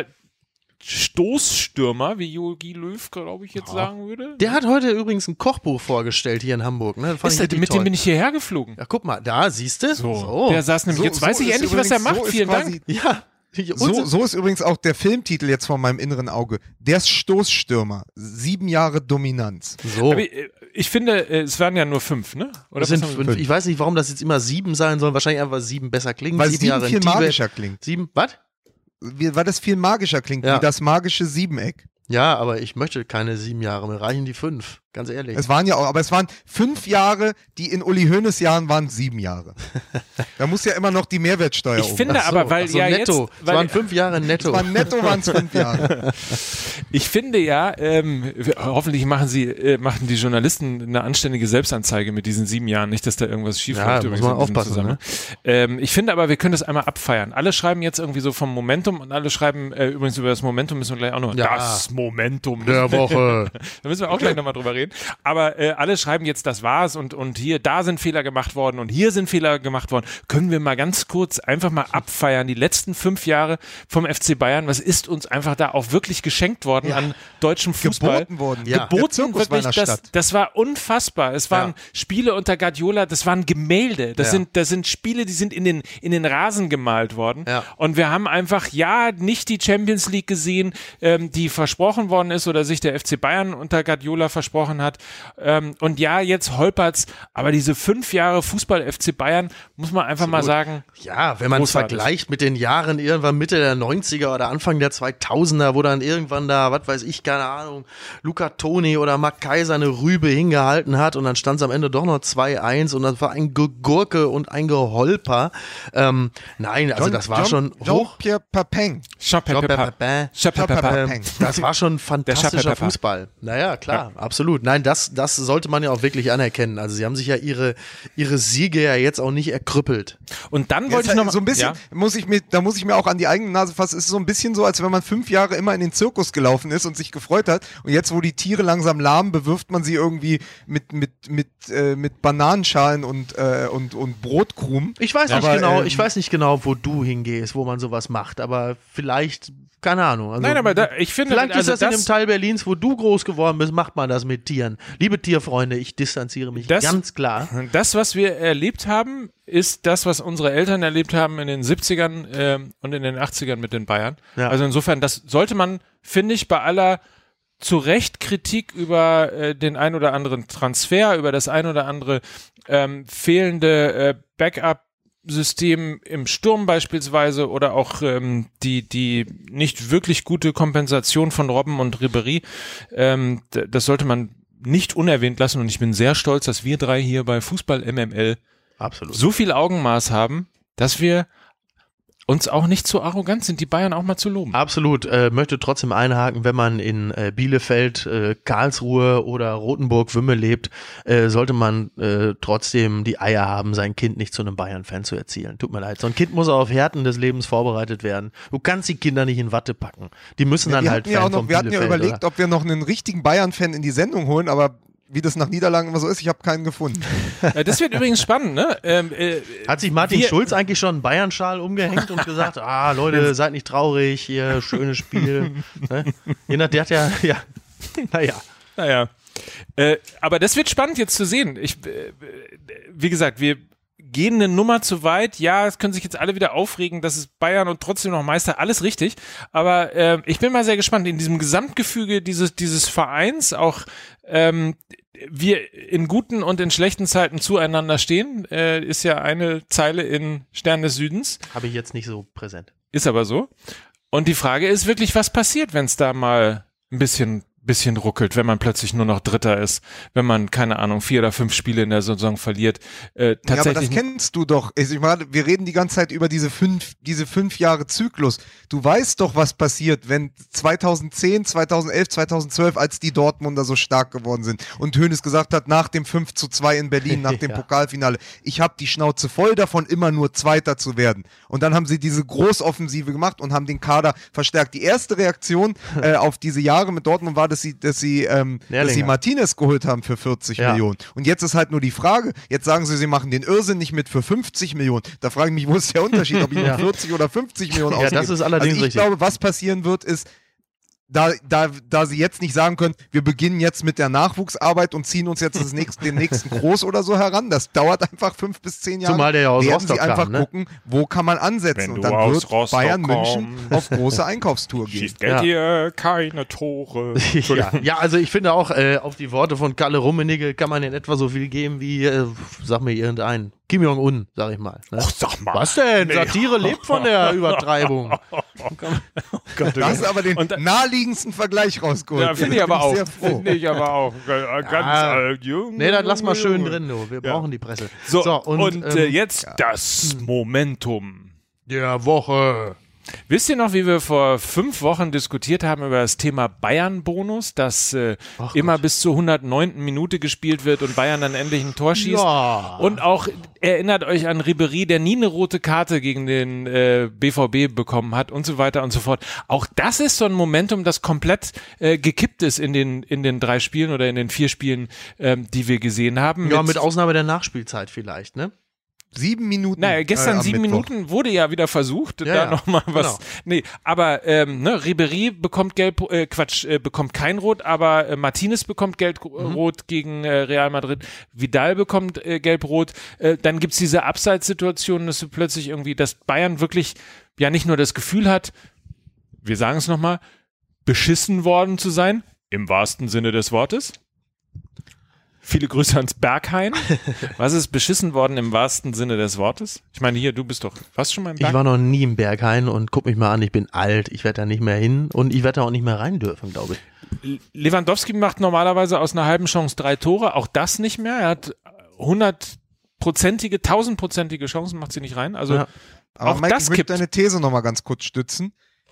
Speaker 1: Stoßstürmer, wie Jogi Löw, glaube ich, jetzt ja. sagen würde.
Speaker 2: Der hat heute übrigens ein Kochbuch vorgestellt hier in Hamburg. Ne?
Speaker 1: Ist das, mit toll. Dem bin ich hierher geflogen.
Speaker 2: Ja, guck mal, da siehst du.
Speaker 1: So. so. Der saß nämlich, so, jetzt so weiß ich endlich, übrigens, was er macht. So Vielen Dank.
Speaker 2: Ja.
Speaker 3: So, so ist übrigens auch der Filmtitel jetzt von meinem inneren Auge. Der Stoßstürmer. Sieben Jahre Dominanz.
Speaker 2: So.
Speaker 1: Aber ich, ich finde, es waren ja nur fünf, ne? Oder
Speaker 2: das sind fünf. Ich weiß nicht, warum das jetzt immer sieben sein soll. Wahrscheinlich einfach sieben besser klingen.
Speaker 3: Weil
Speaker 2: sieben,
Speaker 3: sieben
Speaker 2: Jahre
Speaker 3: viel magischer klingt.
Speaker 2: Sieben, was?
Speaker 3: Weil das viel magischer klingt,
Speaker 2: ja.
Speaker 3: wie das magische Siebeneck.
Speaker 2: Ja, aber ich möchte keine sieben Jahre, mir reichen die fünf, ganz ehrlich.
Speaker 3: Es waren ja auch, aber es waren fünf Jahre, die in Uli Hoeneß Jahren waren sieben Jahre. Da muss ja immer noch die Mehrwertsteuer
Speaker 1: Ich finde so, aber, weil
Speaker 2: so,
Speaker 1: ja
Speaker 2: netto.
Speaker 1: jetzt...
Speaker 2: Es waren fünf Jahre netto.
Speaker 3: Es waren netto, waren es fünf Jahre.
Speaker 1: Ich finde ja, ähm, hoffentlich machen sie, äh, machen die Journalisten eine anständige Selbstanzeige mit diesen sieben Jahren, nicht, dass da irgendwas schief läuft.
Speaker 2: Ja, muss man aufpassen, ne?
Speaker 1: ähm, Ich finde aber, wir können das einmal abfeiern. Alle schreiben jetzt irgendwie so vom Momentum und alle schreiben, äh, übrigens über das Momentum müssen wir gleich auch noch...
Speaker 2: Ja.
Speaker 1: Das Momentum.
Speaker 2: Der Woche.
Speaker 1: Da müssen wir auch gleich nochmal drüber reden. Aber äh, alle schreiben jetzt, das war's und, und hier, da sind Fehler gemacht worden und hier sind Fehler gemacht worden. Können wir mal ganz kurz einfach mal abfeiern, die letzten fünf Jahre vom F C Bayern, was ist uns einfach da auch wirklich geschenkt worden ja. an deutschem Fußball?
Speaker 3: Geboten worden.
Speaker 2: Ja.
Speaker 1: Geboten wirklich, das, das war unfassbar. Es waren ja. Spiele unter Guardiola, das waren Gemälde. Das, ja. sind, das sind Spiele, die sind in den, in den Rasen gemalt worden.
Speaker 2: Ja.
Speaker 1: Und wir haben einfach, ja, nicht die Champions League gesehen, ähm, die versprochen worden ist oder sich der F C Bayern unter Guardiola versprochen hat. Ähm, und ja, jetzt holpert's, aber diese fünf Jahre Fußball-F C Bayern, muss man einfach so mal sagen.
Speaker 2: Ja, wenn man es vergleicht mit den Jahren irgendwann Mitte der neunziger oder Anfang der zweitausender, wo dann irgendwann da, was weiß ich, keine Ahnung, Luca Toni oder Marc Kaiser eine Rübe hingehalten hat und dann stand es am Ende doch noch zwei eins und das war ein Gurke und ein Geholper. Ähm, nein, also
Speaker 3: John,
Speaker 2: das war
Speaker 3: John,
Speaker 2: schon hoch.
Speaker 3: Jean-Pierre Papin.
Speaker 2: Das war schon fantastischer Fußball. Naja, klar, ja. absolut. Nein, das, das sollte man ja auch wirklich anerkennen. Also sie haben sich ja ihre, ihre Siege ja jetzt auch nicht erkrüppelt.
Speaker 1: Und dann wollte ich noch mal,
Speaker 3: so ein bisschen, ja. muss ich mir, da muss ich mir auch an die eigene Nase fassen. Es ist so ein bisschen so, als wenn man fünf Jahre immer in den Zirkus gelaufen ist und sich gefreut hat. Und jetzt, wo die Tiere langsam lahmen, bewirft man sie irgendwie mit, mit, mit, äh, mit Bananenschalen und, äh, und, und Brotkrumen.
Speaker 2: Ich weiß nicht aber, genau, ähm, ich weiß nicht genau, wo du hingehst, wo man sowas macht, aber vielleicht, keine Ahnung. Also,
Speaker 1: Nein, aber da, ich finde,
Speaker 2: vielleicht
Speaker 1: also
Speaker 2: ist das,
Speaker 1: das
Speaker 2: in dem Teil Berlins, wo du groß geworden bist, macht man das mit Tieren. Liebe Tierfreunde, ich distanziere mich
Speaker 1: das,
Speaker 2: ganz klar.
Speaker 1: Das, was wir erlebt haben, ist das, was unsere Eltern erlebt haben in den siebzigern äh, und in den achtzigern mit den Bayern. Ja. Also insofern, das sollte man, finde ich, bei aller zu Recht Kritik über äh, den ein oder anderen Transfer, über das ein oder andere ähm, fehlende äh, Backup System im Sturm beispielsweise oder auch ähm, die die nicht wirklich gute Kompensation von Robben und Ribéry, ähm, d- das sollte man nicht unerwähnt lassen und ich bin sehr stolz, dass wir drei hier bei Fußball M M L
Speaker 2: Absolut.
Speaker 1: so viel Augenmaß haben, dass wir uns auch nicht zu arrogant sind, die Bayern auch mal zu loben.
Speaker 2: Absolut. Äh, möchte trotzdem einhaken, wenn man in äh, Bielefeld, äh, Karlsruhe oder Rothenburg-Wümme lebt, äh, sollte man äh, trotzdem die Eier haben, sein Kind nicht zu einem Bayern-Fan zu erzielen. Tut mir leid. So ein Kind muss auf Härten des Lebens vorbereitet werden. Du kannst die Kinder nicht in Watte packen. Die müssen
Speaker 3: ja,
Speaker 2: dann halt Fan
Speaker 3: ja auch noch,
Speaker 2: von
Speaker 3: Wir hatten
Speaker 2: Bielefeld,
Speaker 3: ja überlegt,
Speaker 2: oder?
Speaker 3: ob wir noch einen richtigen Bayern-Fan in die Sendung holen, aber wie das nach Niederlagen immer so ist, ich habe keinen gefunden.
Speaker 1: Das wird übrigens spannend, ne? Ähm, äh,
Speaker 2: Hat sich Martin
Speaker 1: wir,
Speaker 2: Schulz eigentlich schon einen Bayern-Schal umgehängt und gesagt, ah Leute, seid nicht traurig, hier, schönes Spiel. Ne? Je nach, der hat ja, ja, naja.
Speaker 1: Naja. Äh, aber das wird spannend jetzt zu sehen. Ich, äh, wie gesagt, wir gehen eine Nummer zu weit. Ja, es können sich jetzt alle wieder aufregen, das ist Bayern und trotzdem noch Meister, alles richtig. Aber äh, ich bin mal sehr gespannt, in diesem Gesamtgefüge dieses, dieses Vereins auch ähm, wir in guten und in schlechten Zeiten zueinander stehen, äh, ist ja eine Zeile in Stern des Südens.
Speaker 2: Habe ich jetzt nicht so präsent.
Speaker 1: Ist aber so. Und die Frage ist wirklich, was passiert, wenn es da mal ein bisschen bisschen ruckelt, wenn man plötzlich nur noch Dritter ist, wenn man, keine Ahnung, vier oder fünf Spiele in der Saison verliert. Äh, tatsächlich.
Speaker 3: Ja, aber das kennst du doch. Ich meine, wir reden die ganze Zeit über diese fünf, diese fünf Jahre Zyklus. Du weißt doch, was passiert, wenn zweitausendzehn, zweitausendelf, zweitausendzwölf, als die Dortmunder so stark geworden sind und Hoeneß gesagt hat, nach dem fünf zu zwei in Berlin, nach dem ja. Pokalfinale, ich habe die Schnauze voll davon, immer nur Zweiter zu werden. Und dann haben sie diese Großoffensive gemacht und haben den Kader verstärkt. Die erste Reaktion äh, auf diese Jahre mit Dortmund war, dass sie, dass sie, ähm, dass sie Martinez geholt haben für vierzig ja. Millionen. Und jetzt ist halt nur die Frage, jetzt sagen sie, sie machen den Irrsinn nicht mit für fünfzig Millionen. Da frage ich mich, wo ist der Unterschied, ob ich ja. vierzig oder fünfzig Millionen ausgebe.
Speaker 2: Ja, das ist allerdings
Speaker 3: also ich
Speaker 2: richtig.
Speaker 3: glaube, was passieren wird, ist, Da, da, da sie jetzt nicht sagen können, wir beginnen jetzt mit der Nachwuchsarbeit und ziehen uns jetzt das nächste, den nächsten Groß oder so heran. Das dauert einfach fünf bis zehn Jahre.
Speaker 2: Zumal der ja aus
Speaker 3: werden
Speaker 2: Rostock
Speaker 3: sie einfach
Speaker 2: kam, ne?
Speaker 3: gucken, wo kann man ansetzen.
Speaker 1: Wenn
Speaker 3: und
Speaker 1: du
Speaker 3: dann
Speaker 1: aus
Speaker 3: wird
Speaker 1: Rostock
Speaker 3: Bayern München
Speaker 1: kommst.
Speaker 3: auf große Einkaufstour gehen.
Speaker 1: Schießt Geld ja. hier keine Tore.
Speaker 2: ja. ja, also ich finde auch, äh, auf die Worte von Kalle Rummenigge kann man in etwa so viel geben wie, äh, sag mir irgendeinen, Kim Jong-un, sag ich mal. Ne?
Speaker 1: Ach, sag mal.
Speaker 2: Was denn? Satire lebt von der Übertreibung.
Speaker 1: Oh Gott,
Speaker 3: da hast du aber den
Speaker 1: und,
Speaker 3: naheliegendsten Vergleich rausgeholt.
Speaker 1: Ja, finde ich aber auch.
Speaker 3: Finde
Speaker 1: ich aber auch. Ganz
Speaker 2: ja.
Speaker 1: alt, jung.
Speaker 2: Nee, dann lass mal schön drin, du. Wir ja. brauchen die Presse.
Speaker 1: So, so und, und
Speaker 2: ähm,
Speaker 1: äh, jetzt ja. das Momentum
Speaker 2: der Woche.
Speaker 1: Wisst ihr noch, wie wir vor fünf Wochen diskutiert haben über das Thema Bayern-Bonus, dass äh, immer Gott. bis zur hundertneunten Minute gespielt wird und Bayern dann endlich ein Tor schießt?
Speaker 2: Ja.
Speaker 1: Und auch erinnert euch an Ribéry, der nie eine rote Karte gegen den äh, B V B bekommen hat und so weiter und so fort. Auch das ist so ein Momentum, das komplett äh, gekippt ist in den in den drei Spielen oder in den vier Spielen, ähm, die wir gesehen haben.
Speaker 2: Ja, mit, mit Ausnahme der Nachspielzeit vielleicht, ne?
Speaker 3: Sieben Minuten.
Speaker 1: Naja, gestern
Speaker 3: äh,
Speaker 1: sieben
Speaker 3: Mittwoch.
Speaker 1: Minuten wurde ja wieder versucht,
Speaker 2: ja,
Speaker 1: da
Speaker 2: ja.
Speaker 1: nochmal was.
Speaker 2: Genau.
Speaker 1: Nee, aber ähm, ne, Ribéry bekommt gelb, äh, Quatsch, äh, bekommt kein Rot, aber äh, Martinez bekommt gelb-rot mhm. gegen äh, Real Madrid, Vidal bekommt äh, gelb-rot. Äh, dann gibt's diese Abseitssituation, dass du plötzlich irgendwie, dass Bayern wirklich ja nicht nur das Gefühl hat, wir sagen es nochmal, beschissen worden zu sein, im wahrsten Sinne des Wortes. Viele Grüße ans Berghain. Was ist beschissen worden im wahrsten Sinne des Wortes? Ich meine, hier, du bist doch, warst schon mal im Berghain?
Speaker 2: Ich war noch nie im Berghain und guck mich mal an, ich bin alt, ich werde da nicht mehr hin und ich werde da auch nicht mehr rein dürfen, glaube ich.
Speaker 1: Lewandowski macht normalerweise aus einer halben Chance drei Tore, auch das nicht mehr. Er hat hundertprozentige, tausendprozentige Chancen, macht sie nicht rein. Also
Speaker 3: ja. Aber
Speaker 1: auch
Speaker 3: Mike,
Speaker 1: das
Speaker 3: ich möchte
Speaker 1: kippt.
Speaker 3: deine These nochmal ganz kurz stützen.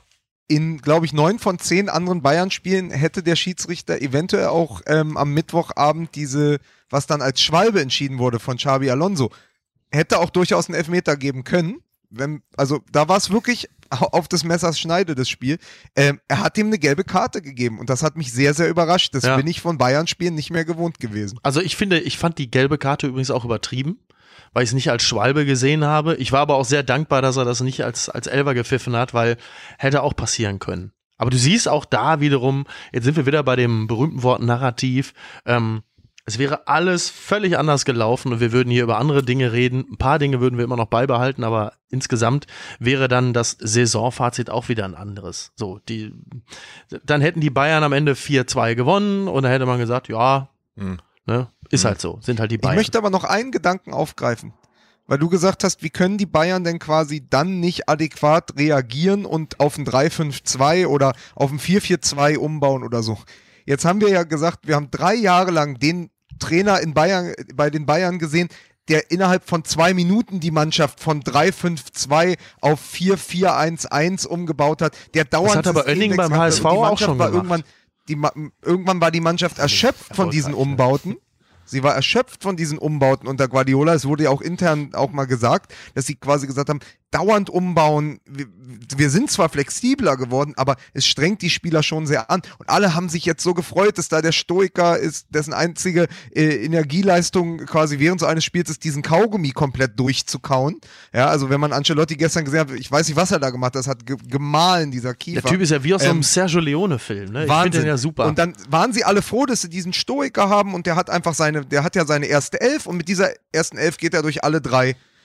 Speaker 3: In, glaube ich, neun von zehn anderen Bayern-Spielen hätte der Schiedsrichter eventuell auch ähm, am Mittwochabend diese, was dann als Schwalbe entschieden wurde von Xabi Alonso, hätte auch durchaus einen Elfmeter geben können. Wenn, also da war es wirklich auf des Messers Schneide, das Spiel. Ähm, er hat ihm eine gelbe Karte gegeben und das hat mich sehr, sehr überrascht. Das
Speaker 2: ja.
Speaker 3: bin ich von Bayern-Spielen nicht mehr gewohnt gewesen.
Speaker 2: Also ich finde, ich fand die gelbe Karte übrigens auch übertrieben, weil ich es nicht als Schwalbe gesehen habe. Ich war aber auch sehr dankbar, dass er das nicht als, als Elfer gepfiffen hat, weil hätte auch passieren können. Aber du siehst auch da wiederum, jetzt sind wir wieder bei dem berühmten Wort Narrativ, ähm, es wäre alles völlig anders gelaufen und wir würden hier über andere Dinge reden. Ein paar Dinge würden wir immer noch beibehalten, aber insgesamt wäre dann das Saisonfazit auch wieder ein anderes. So, die, dann hätten die Bayern am Ende vier zwei gewonnen und dann hätte man gesagt, ja, hm. Ne? Ist halt so, sind halt die Bayern.
Speaker 3: Ich möchte aber noch einen Gedanken aufgreifen, weil du gesagt hast, wie können die Bayern denn quasi dann nicht adäquat reagieren und auf ein drei fünf zwei oder auf ein vier vier zwei umbauen oder so. Jetzt haben wir ja gesagt, wir haben drei Jahre lang den Trainer in Bayern, bei den Bayern gesehen, der innerhalb von zwei Minuten die Mannschaft von drei fünf zwei auf vier vier eins eins umgebaut hat. Der dauernd
Speaker 2: das hat aber Oenning beim H S V auch schon gemacht.
Speaker 3: Irgendwann, die, irgendwann war die Mannschaft erschöpft von diesen Umbauten. Sie war erschöpft von diesen Umbauten unter Guardiola. Es wurde ja auch intern auch mal gesagt, dass sie quasi gesagt haben, dauernd umbauen. Wir, wir sind zwar flexibler geworden, aber es strengt die Spieler schon sehr an. Und alle haben sich jetzt so gefreut, dass da der Stoiker ist, dessen einzige äh, Energieleistung quasi während so eines Spiels ist, diesen Kaugummi komplett durchzukauen. Ja, also wenn man Ancelotti gestern gesehen hat, ich weiß nicht, was er da gemacht hat, das hat ge- gemahlen, dieser Kiefer.
Speaker 2: Der Typ ist ja wie aus so einem
Speaker 3: ähm,
Speaker 2: Sergio Leone-Film, ne? Ich
Speaker 3: Wahnsinn.
Speaker 2: finde den ja super.
Speaker 3: Und dann waren sie alle froh, dass sie diesen Stoiker haben und der hat einfach seine, der hat ja seine erste Elf und mit dieser ersten Elf geht er durch alle drei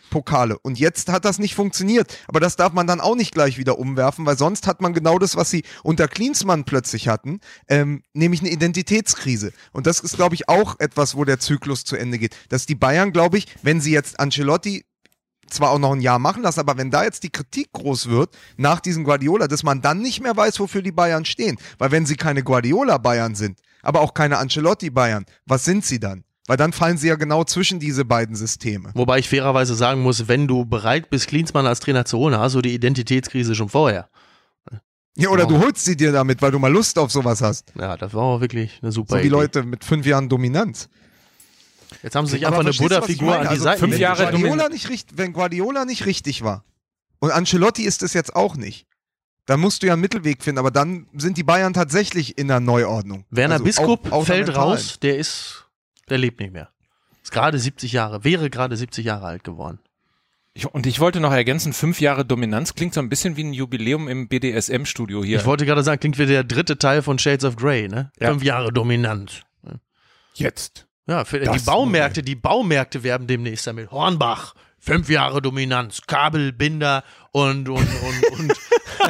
Speaker 3: Pokale. Und jetzt hat das nicht funktioniert. Aber das darf man dann auch nicht gleich wieder umwerfen, weil sonst hat man genau das, was sie unter Klinsmann plötzlich hatten, ähm, nämlich eine Identitätskrise. Und das ist, glaube ich, auch etwas, wo der Zyklus zu Ende geht. Dass die Bayern, glaube ich, wenn sie jetzt Ancelotti zwar auch noch ein Jahr machen lassen, aber wenn da jetzt die Kritik groß wird nach diesem Guardiola, dass man dann nicht mehr weiß, wofür die Bayern stehen. Weil wenn sie keine Guardiola-Bayern sind, aber auch keine Ancelotti-Bayern, was sind sie dann? Weil dann fallen sie ja genau zwischen diese beiden Systeme.
Speaker 2: Wobei ich fairerweise sagen muss, wenn du bereit bist, Klinsmann als Trainer zu holen, hast du die Identitätskrise schon vorher.
Speaker 3: Ja, oder du holst sie dir damit, weil du mal Lust auf sowas hast.
Speaker 2: Ja, das war auch wirklich eine super
Speaker 3: So wie
Speaker 2: Idee.
Speaker 3: Leute mit fünf Jahren Dominanz.
Speaker 2: Jetzt haben sie sich
Speaker 3: Aber
Speaker 2: einfach eine
Speaker 3: verstehst du, was ich
Speaker 2: Buddha-Figur
Speaker 3: meine?
Speaker 2: an die
Speaker 3: Also
Speaker 2: Seiten
Speaker 1: fünf
Speaker 3: wenn
Speaker 1: Jahre
Speaker 3: Guardiola
Speaker 1: Domin-
Speaker 3: nicht richtig, wenn Guardiola nicht richtig war und Ancelotti ist es jetzt auch nicht, dann musst du ja einen Mittelweg finden, aber dann sind die Bayern tatsächlich in der Neuordnung.
Speaker 2: Werner
Speaker 3: Also
Speaker 2: Biskup
Speaker 3: auch- außer
Speaker 2: fällt
Speaker 3: mental.
Speaker 2: raus, der ist, der lebt nicht mehr. Ist gerade siebzig Jahre, wäre gerade siebzig Jahre alt geworden.
Speaker 1: Ich, und ich wollte noch ergänzen, fünf Jahre Dominanz klingt so ein bisschen wie ein Jubiläum im B D S M-Studio hier.
Speaker 2: Ich wollte gerade sagen, klingt wie der dritte Teil von Shades of Grey, ne?
Speaker 1: Ja.
Speaker 2: Fünf Jahre Dominanz.
Speaker 1: Jetzt.
Speaker 2: Ja, für
Speaker 1: Das
Speaker 2: die Baumärkte, die Baumärkte werben demnächst damit. Hornbach, fünf Jahre Dominanz, Kabelbinder und, und, und, und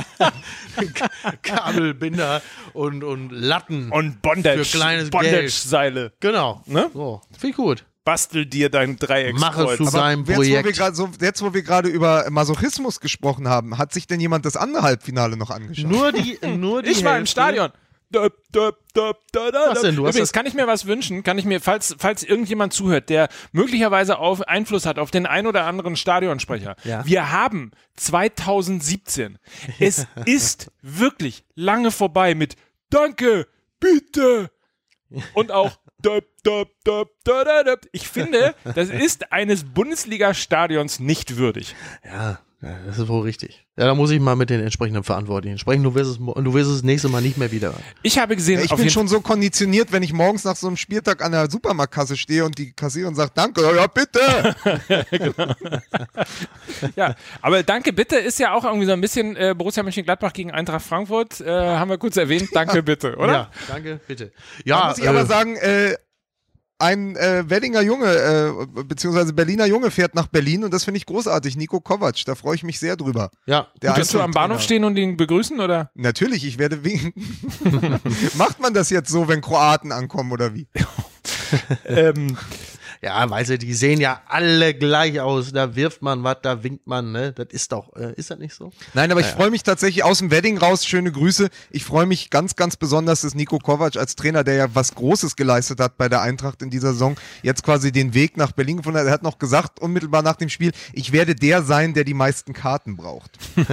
Speaker 2: Kabelbinder und, und Latten.
Speaker 1: Und Bondage.
Speaker 2: Für kleines
Speaker 1: Bondage-Seile.
Speaker 2: Genau.
Speaker 1: Ne?
Speaker 2: So, viel gut.
Speaker 1: Bastel dir dein Dreieckskreuz.
Speaker 2: Mach es zu
Speaker 3: Aber
Speaker 2: seinem
Speaker 3: jetzt, wo wir
Speaker 2: Projekt.
Speaker 3: grad so, jetzt, wo wir gerade über Masochismus gesprochen haben, hat sich denn jemand das andere Halbfinale noch angeschaut?
Speaker 2: Nur die, nur die
Speaker 1: Ich war im
Speaker 2: Hälfte.
Speaker 1: Stadion. Döp, döp, döp, döp, döp.
Speaker 2: Was denn, du hast
Speaker 1: Übrigens,
Speaker 2: das-
Speaker 1: kann ich mir was wünschen? Kann ich mir, falls, falls irgendjemand zuhört, der möglicherweise auf Einfluss hat auf den ein oder anderen Stadionsprecher.
Speaker 2: Ja.
Speaker 1: Wir haben zweitausendsiebzehn. Es ist wirklich lange vorbei mit Danke, bitte und auch döp, döp, döp, döp, döp. Ich finde, das ist eines Bundesliga-Stadions nicht würdig.
Speaker 2: Ja, ja, das ist wohl richtig. Ja, da muss ich mal mit den entsprechenden Verantwortlichen sprechen. Du wirst es, mo- du wirst es das nächste Mal nicht mehr wieder.
Speaker 1: Ich habe gesehen,
Speaker 3: Ja, ich
Speaker 1: auf
Speaker 3: bin
Speaker 1: jeden
Speaker 3: schon so konditioniert, wenn ich morgens nach so einem Spieltag an der Supermarktkasse stehe und die Kassiererin sagt, danke, ja bitte.
Speaker 1: Ja, aber danke bitte ist ja auch irgendwie so ein bisschen äh, Borussia Mönchengladbach gegen Eintracht Frankfurt, äh, haben wir kurz erwähnt, danke bitte, oder?
Speaker 2: Ja, danke, bitte.
Speaker 3: Da
Speaker 2: Ja,
Speaker 3: muss ich aber
Speaker 2: äh,
Speaker 3: sagen, äh, ein äh, Weddinger Junge, äh, beziehungsweise Berliner Junge fährt nach Berlin und das finde ich großartig. Nico Kovac, da freue ich mich sehr drüber.
Speaker 2: ja.
Speaker 3: Der
Speaker 1: Wirst du am
Speaker 3: Einzeltrainer.
Speaker 1: Bahnhof stehen und ihn begrüßen, oder?
Speaker 3: Natürlich, ich werde wegen. Macht man das jetzt so, wenn Kroaten ankommen oder wie?
Speaker 1: ähm,
Speaker 2: Ja, weißt du, die sehen ja alle gleich aus. Da wirft man was, da winkt man, ne? Das ist doch, äh, ist das nicht so?
Speaker 3: Nein, aber ich
Speaker 2: Ja, ja.
Speaker 3: freue mich tatsächlich aus dem Wedding raus. Schöne Grüße. Ich freue mich ganz, ganz besonders, dass Nico Kovac als Trainer, der ja was Großes geleistet hat bei der Eintracht in dieser Saison, jetzt quasi den Weg nach Berlin gefunden hat. Er hat noch gesagt, unmittelbar nach dem Spiel, ich werde der sein, der die meisten Karten braucht.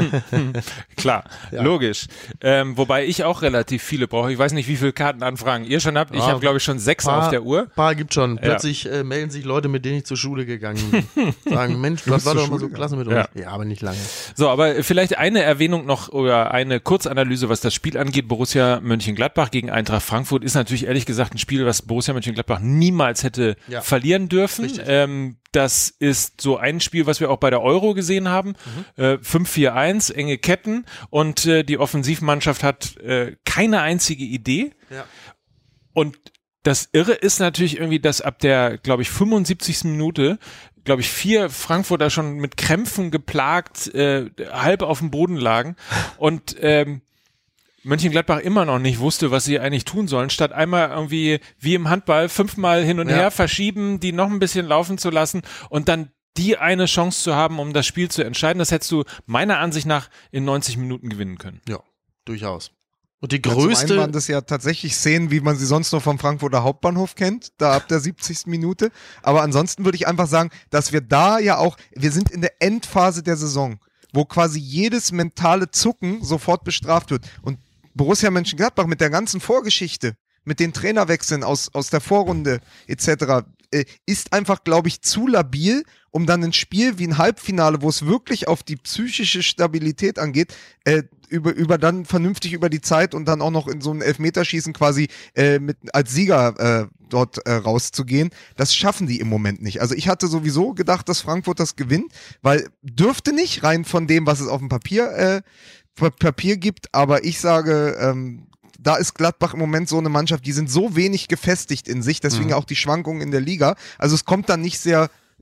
Speaker 1: klar, logisch. Ähm, wobei ich auch relativ viele brauche. Ich weiß nicht, wie viele Kartenanfragen ihr schon habt. Ich
Speaker 2: Ja,
Speaker 1: habe, glaube ich, schon sechs auf der Uhr.
Speaker 2: Paar gibt schon. Plötzlich äh, melden sich Leute, mit denen ich zur Schule gegangen bin. Sagen, Mensch, das
Speaker 3: bist
Speaker 2: war
Speaker 3: zur
Speaker 2: doch mal so
Speaker 3: Schule
Speaker 2: klasse mit uns.
Speaker 1: Ja.
Speaker 2: Ja. aber nicht lange.
Speaker 1: So, aber vielleicht eine Erwähnung noch oder eine Kurzanalyse, was das Spiel angeht. Borussia Mönchengladbach gegen Eintracht Frankfurt ist natürlich ehrlich gesagt ein Spiel, was Borussia Mönchengladbach niemals hätte
Speaker 2: Ja.
Speaker 1: verlieren dürfen.
Speaker 2: Richtig.
Speaker 1: Ähm, das ist so ein Spiel, was wir auch bei der Euro gesehen haben.
Speaker 2: Mhm.
Speaker 1: Äh, fünf vier eins, enge Ketten und äh, die Offensivmannschaft hat äh, keine einzige Idee.
Speaker 2: Ja.
Speaker 1: Und das Irre ist natürlich irgendwie, dass ab der, glaube ich, fünfundsiebzigsten Minute, glaube ich, vier Frankfurter schon mit Krämpfen geplagt, äh, halb auf dem Boden lagen und ähm, Mönchengladbach immer noch nicht wusste, was sie eigentlich tun sollen, statt einmal irgendwie wie im Handball fünfmal hin und
Speaker 2: Ja.
Speaker 1: her verschieben, die noch ein bisschen laufen zu lassen und dann die eine Chance zu haben, um das Spiel zu entscheiden. Das hättest du meiner Ansicht nach in neunzig Minuten gewinnen können.
Speaker 2: Ja, durchaus. Und die
Speaker 3: Ja, zum einen
Speaker 2: größte,
Speaker 3: waren das ja tatsächlich Szenen, wie man sie sonst nur vom Frankfurter Hauptbahnhof kennt, da ab der siebzigsten Minute. Aber ansonsten würde ich einfach sagen, dass wir da ja auch, wir sind in der Endphase der Saison, wo quasi jedes mentale Zucken sofort bestraft wird. Und Borussia Mönchengladbach mit der ganzen Vorgeschichte, mit den Trainerwechseln aus, aus der Vorrunde et cetera, äh, ist einfach, glaube ich, zu labil, um dann ein Spiel wie ein Halbfinale, wo es wirklich auf die psychische Stabilität angeht, äh, über, über dann vernünftig über die Zeit und dann auch noch in so einem Elfmeterschießen quasi äh, mit, als Sieger äh, dort äh, rauszugehen. Das schaffen die im Moment nicht. Also ich hatte sowieso gedacht, dass Frankfurt das gewinnt, weil dürfte nicht, rein von dem, was es auf dem Papier, äh, Papier gibt, aber ich sage, ähm, da ist Gladbach im Moment so eine Mannschaft, die sind so wenig gefestigt in sich, deswegen
Speaker 2: Mhm.
Speaker 3: auch die Schwankungen in der Liga. Also es kommt dann nicht sehr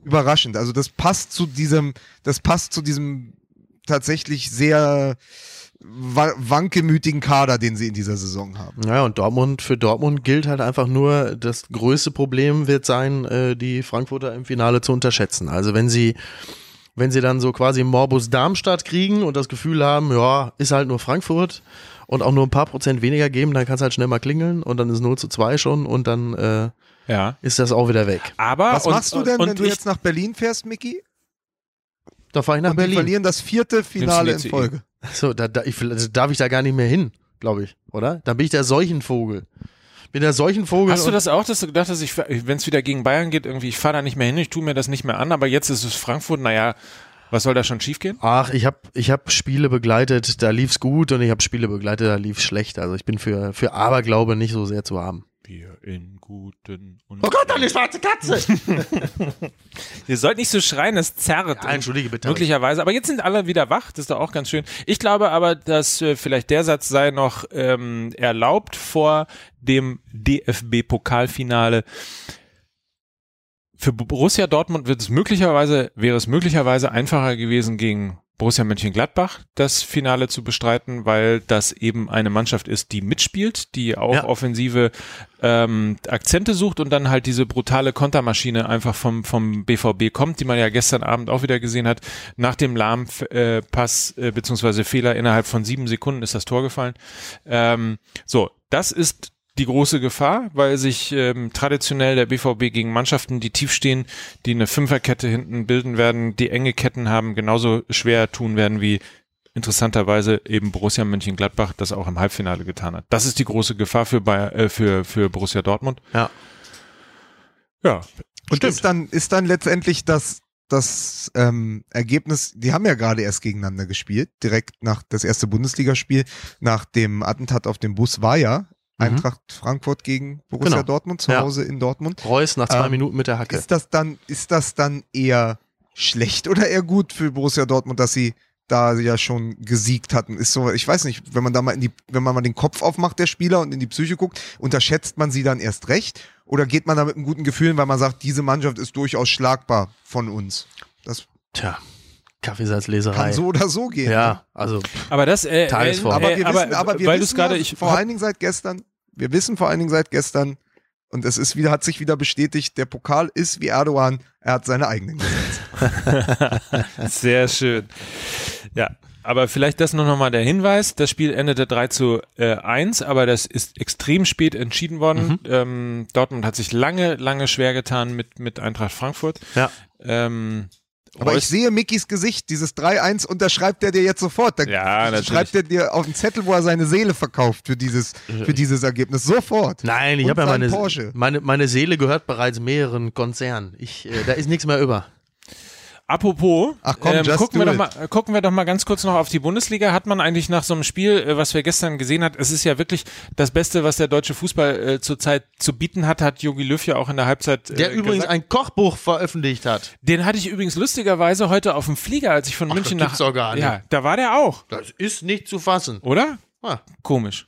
Speaker 3: überraschend. Also das passt zu diesem, das passt zu diesem tatsächlich sehr wa- wankelmütigen Kader, den sie in dieser Saison haben.
Speaker 2: Ja, und Dortmund, für Dortmund gilt halt einfach nur, das größte Problem wird sein, äh, die Frankfurter im Finale zu unterschätzen. Also wenn sie, wenn sie dann so quasi Morbus Darmstadt kriegen und das Gefühl haben, ja, ist halt nur Frankfurt und auch nur ein paar Prozent weniger geben, dann kann es halt schnell mal klingeln und dann ist null zu zwei schon und dann äh,
Speaker 1: ja.
Speaker 2: ist das auch wieder weg.
Speaker 1: Aber
Speaker 3: Was
Speaker 1: und,
Speaker 3: machst du denn,
Speaker 1: und
Speaker 3: wenn du
Speaker 1: ich,
Speaker 3: jetzt nach Berlin fährst, Micky?
Speaker 2: Da fahre ich nach
Speaker 3: Und die
Speaker 2: Berlin.
Speaker 3: verlieren das vierte Finale in
Speaker 1: Nimmst du die
Speaker 3: Folge.
Speaker 2: So, da, da, ich, also darf ich da gar nicht mehr hin, glaube ich, oder? Dann bin ich der Seuchenvogel. Bin der Seuchenvogel.
Speaker 1: Hast du
Speaker 2: und-
Speaker 1: das auch, dass du gedacht hast, ich, wenn es wieder gegen Bayern geht, irgendwie, ich fahre da nicht mehr hin, ich tue mir das nicht mehr an, aber jetzt ist es Frankfurt, naja, was soll da schon schiefgehen?
Speaker 2: Ach, ich habe ich hab Spiele begleitet, da lief's gut und ich habe Spiele begleitet, da lief's schlecht. Also ich bin für, für Aberglaube nicht so sehr zu haben.
Speaker 1: Wir in guten und
Speaker 2: Oh Gott, eine schwarze Katze!
Speaker 1: Ihr sollt nicht so schreien, es zerrt.
Speaker 2: Ja, entschuldige bitte.
Speaker 1: Möglicherweise. Aber jetzt sind alle wieder wach, das ist doch auch ganz schön. Ich glaube aber, dass äh, vielleicht der Satz sei noch ähm, erlaubt vor dem D F B-Pokalfinale. Für Borussia Dortmund wird es möglicherweise, wäre es möglicherweise einfacher gewesen, gegen Borussia Mönchengladbach das Finale zu bestreiten, weil das eben eine Mannschaft ist, die mitspielt, die auch
Speaker 2: Ja.
Speaker 1: offensive ähm, Akzente sucht und dann halt diese brutale Kontermaschine einfach vom vom B V B kommt, die man ja gestern Abend auch wieder gesehen hat. Nach dem Lahm-Pass äh, beziehungsweise Fehler innerhalb von sieben Sekunden ist das Tor gefallen. Ähm, so, das ist die große Gefahr, weil sich ähm, traditionell der B V B gegen Mannschaften, die tief stehen, die eine Fünferkette hinten bilden werden, die enge Ketten haben, genauso schwer tun werden wie interessanterweise eben Borussia Mönchengladbach das auch im Halbfinale getan hat. Das ist die große Gefahr für Bayer, äh, für für Borussia Dortmund.
Speaker 2: Ja.
Speaker 1: Ja,
Speaker 3: Und
Speaker 2: Stimmt.
Speaker 3: ist dann, ist dann letztendlich das, das ähm, Ergebnis, die haben ja gerade erst gegeneinander gespielt, direkt nach das erste Bundesligaspiel, nach dem Attentat auf dem Bus war ja Eintracht Frankfurt gegen Borussia
Speaker 2: Genau.
Speaker 3: Dortmund, zu
Speaker 2: Ja.
Speaker 3: Hause in Dortmund.
Speaker 2: Reus nach zwei
Speaker 3: Ähm,
Speaker 2: Minuten mit der Hacke.
Speaker 3: Ist das dann, ist das dann eher schlecht oder eher gut für Borussia Dortmund, dass sie da ja schon gesiegt hatten? Ist so, ich weiß nicht, wenn man da mal in die, wenn man mal den Kopf aufmacht der Spieler und in die Psyche guckt, unterschätzt man sie dann erst recht? Oder geht man da mit einem guten Gefühl, weil man sagt, diese Mannschaft ist durchaus schlagbar von uns? Das
Speaker 2: Tja, Kaffeesatzleserei.
Speaker 3: kann so oder so gehen.
Speaker 2: Ja, also
Speaker 1: aber das äh,
Speaker 2: Tagesform.
Speaker 1: äh,
Speaker 3: Aber wir
Speaker 1: aber,
Speaker 3: wissen, aber wir
Speaker 1: weil du
Speaker 3: wissen
Speaker 1: es gerade
Speaker 3: ja
Speaker 1: ich
Speaker 3: vor
Speaker 1: hab-
Speaker 3: allen Dingen seit gestern, wir wissen vor allen Dingen seit gestern, und es ist wieder, hat sich wieder bestätigt, der Pokal ist wie Erdogan, er hat seine eigenen Gesetze.
Speaker 1: Sehr schön. Ja, aber vielleicht das nur nochmal der Hinweis. Das Spiel endete drei zu eins, aber das ist extrem spät entschieden worden.
Speaker 2: Mhm.
Speaker 1: Ähm, Dortmund hat sich lange, lange schwer getan mit, mit Eintracht Frankfurt.
Speaker 2: ja.
Speaker 1: Ähm,
Speaker 3: Aber
Speaker 1: Reus-
Speaker 3: ich sehe Mickys Gesicht, dieses drei eins unterschreibt er dir jetzt sofort. Da
Speaker 1: Ja, natürlich.
Speaker 3: schreibt er dir auf den Zettel, wo er seine Seele verkauft für dieses, für dieses Ergebnis. Sofort.
Speaker 2: Nein, ich
Speaker 3: Und
Speaker 2: habe ja
Speaker 3: sein
Speaker 2: meine,
Speaker 3: Porsche.
Speaker 2: meine, meine Seele gehört bereits mehreren Konzernen. Ich, äh, da ist nichts mehr über.
Speaker 1: Apropos,
Speaker 3: Ach komm,
Speaker 1: ähm,
Speaker 3: just
Speaker 1: gucken,
Speaker 3: do
Speaker 1: wir doch
Speaker 3: it.
Speaker 1: mal, gucken wir doch mal ganz kurz noch auf die Bundesliga. Hat man eigentlich nach so einem Spiel, äh, was wir gestern gesehen hat, es ist ja wirklich das Beste, was der deutsche Fußball äh, zurzeit zu bieten hat, hat Jogi Löw ja auch in der Halbzeit äh,
Speaker 2: Der übrigens
Speaker 1: gesagt.
Speaker 2: ein Kochbuch veröffentlicht hat.
Speaker 1: Den hatte ich übrigens lustigerweise heute auf dem Flieger, als ich von
Speaker 2: Ach,
Speaker 1: München
Speaker 2: das
Speaker 1: nach...
Speaker 2: gibt's doch gar nicht.
Speaker 1: Ja, da war der auch,
Speaker 2: Das ist nicht zu fassen.
Speaker 1: oder?
Speaker 2: Ah.
Speaker 1: Komisch.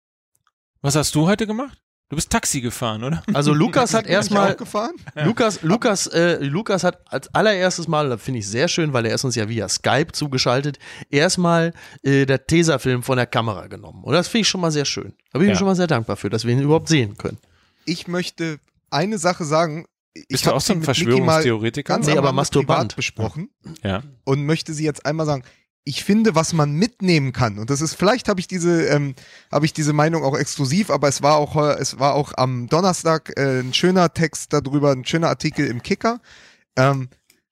Speaker 1: Was hast du heute gemacht? Du bist Taxi gefahren, oder?
Speaker 2: Also Lukas hat
Speaker 3: Bin ich
Speaker 2: erstmal,
Speaker 3: auch gefahren?
Speaker 2: Lukas, Lukas, äh, Lukas hat als allererstes Mal, das finde ich sehr schön, weil er ist uns ja via Skype zugeschaltet, erstmal äh, der Tesafilm von der Kamera genommen. Und das finde ich schon mal sehr schön. Da bin ich
Speaker 1: Ja.
Speaker 2: schon mal sehr dankbar für, dass wir ihn überhaupt sehen können.
Speaker 3: Ich möchte eine Sache sagen. Ich
Speaker 1: Bist du
Speaker 3: hab
Speaker 1: auch so
Speaker 3: sie
Speaker 1: ein
Speaker 3: mit Micky mal
Speaker 1: Verschwörungstheoretiker?
Speaker 3: ganz
Speaker 2: Nee,
Speaker 3: am
Speaker 2: aber
Speaker 3: Rande
Speaker 2: Masturbant.
Speaker 3: privat besprochen
Speaker 1: Ja.
Speaker 3: und möchte sie jetzt einmal sagen. Ich finde, was man mitnehmen kann, und das ist, vielleicht habe ich diese, ähm, habe ich diese Meinung auch exklusiv, aber es war auch, heu- es war auch am Donnerstag äh, ein schöner Text darüber, ein schöner Artikel im Kicker. Ähm,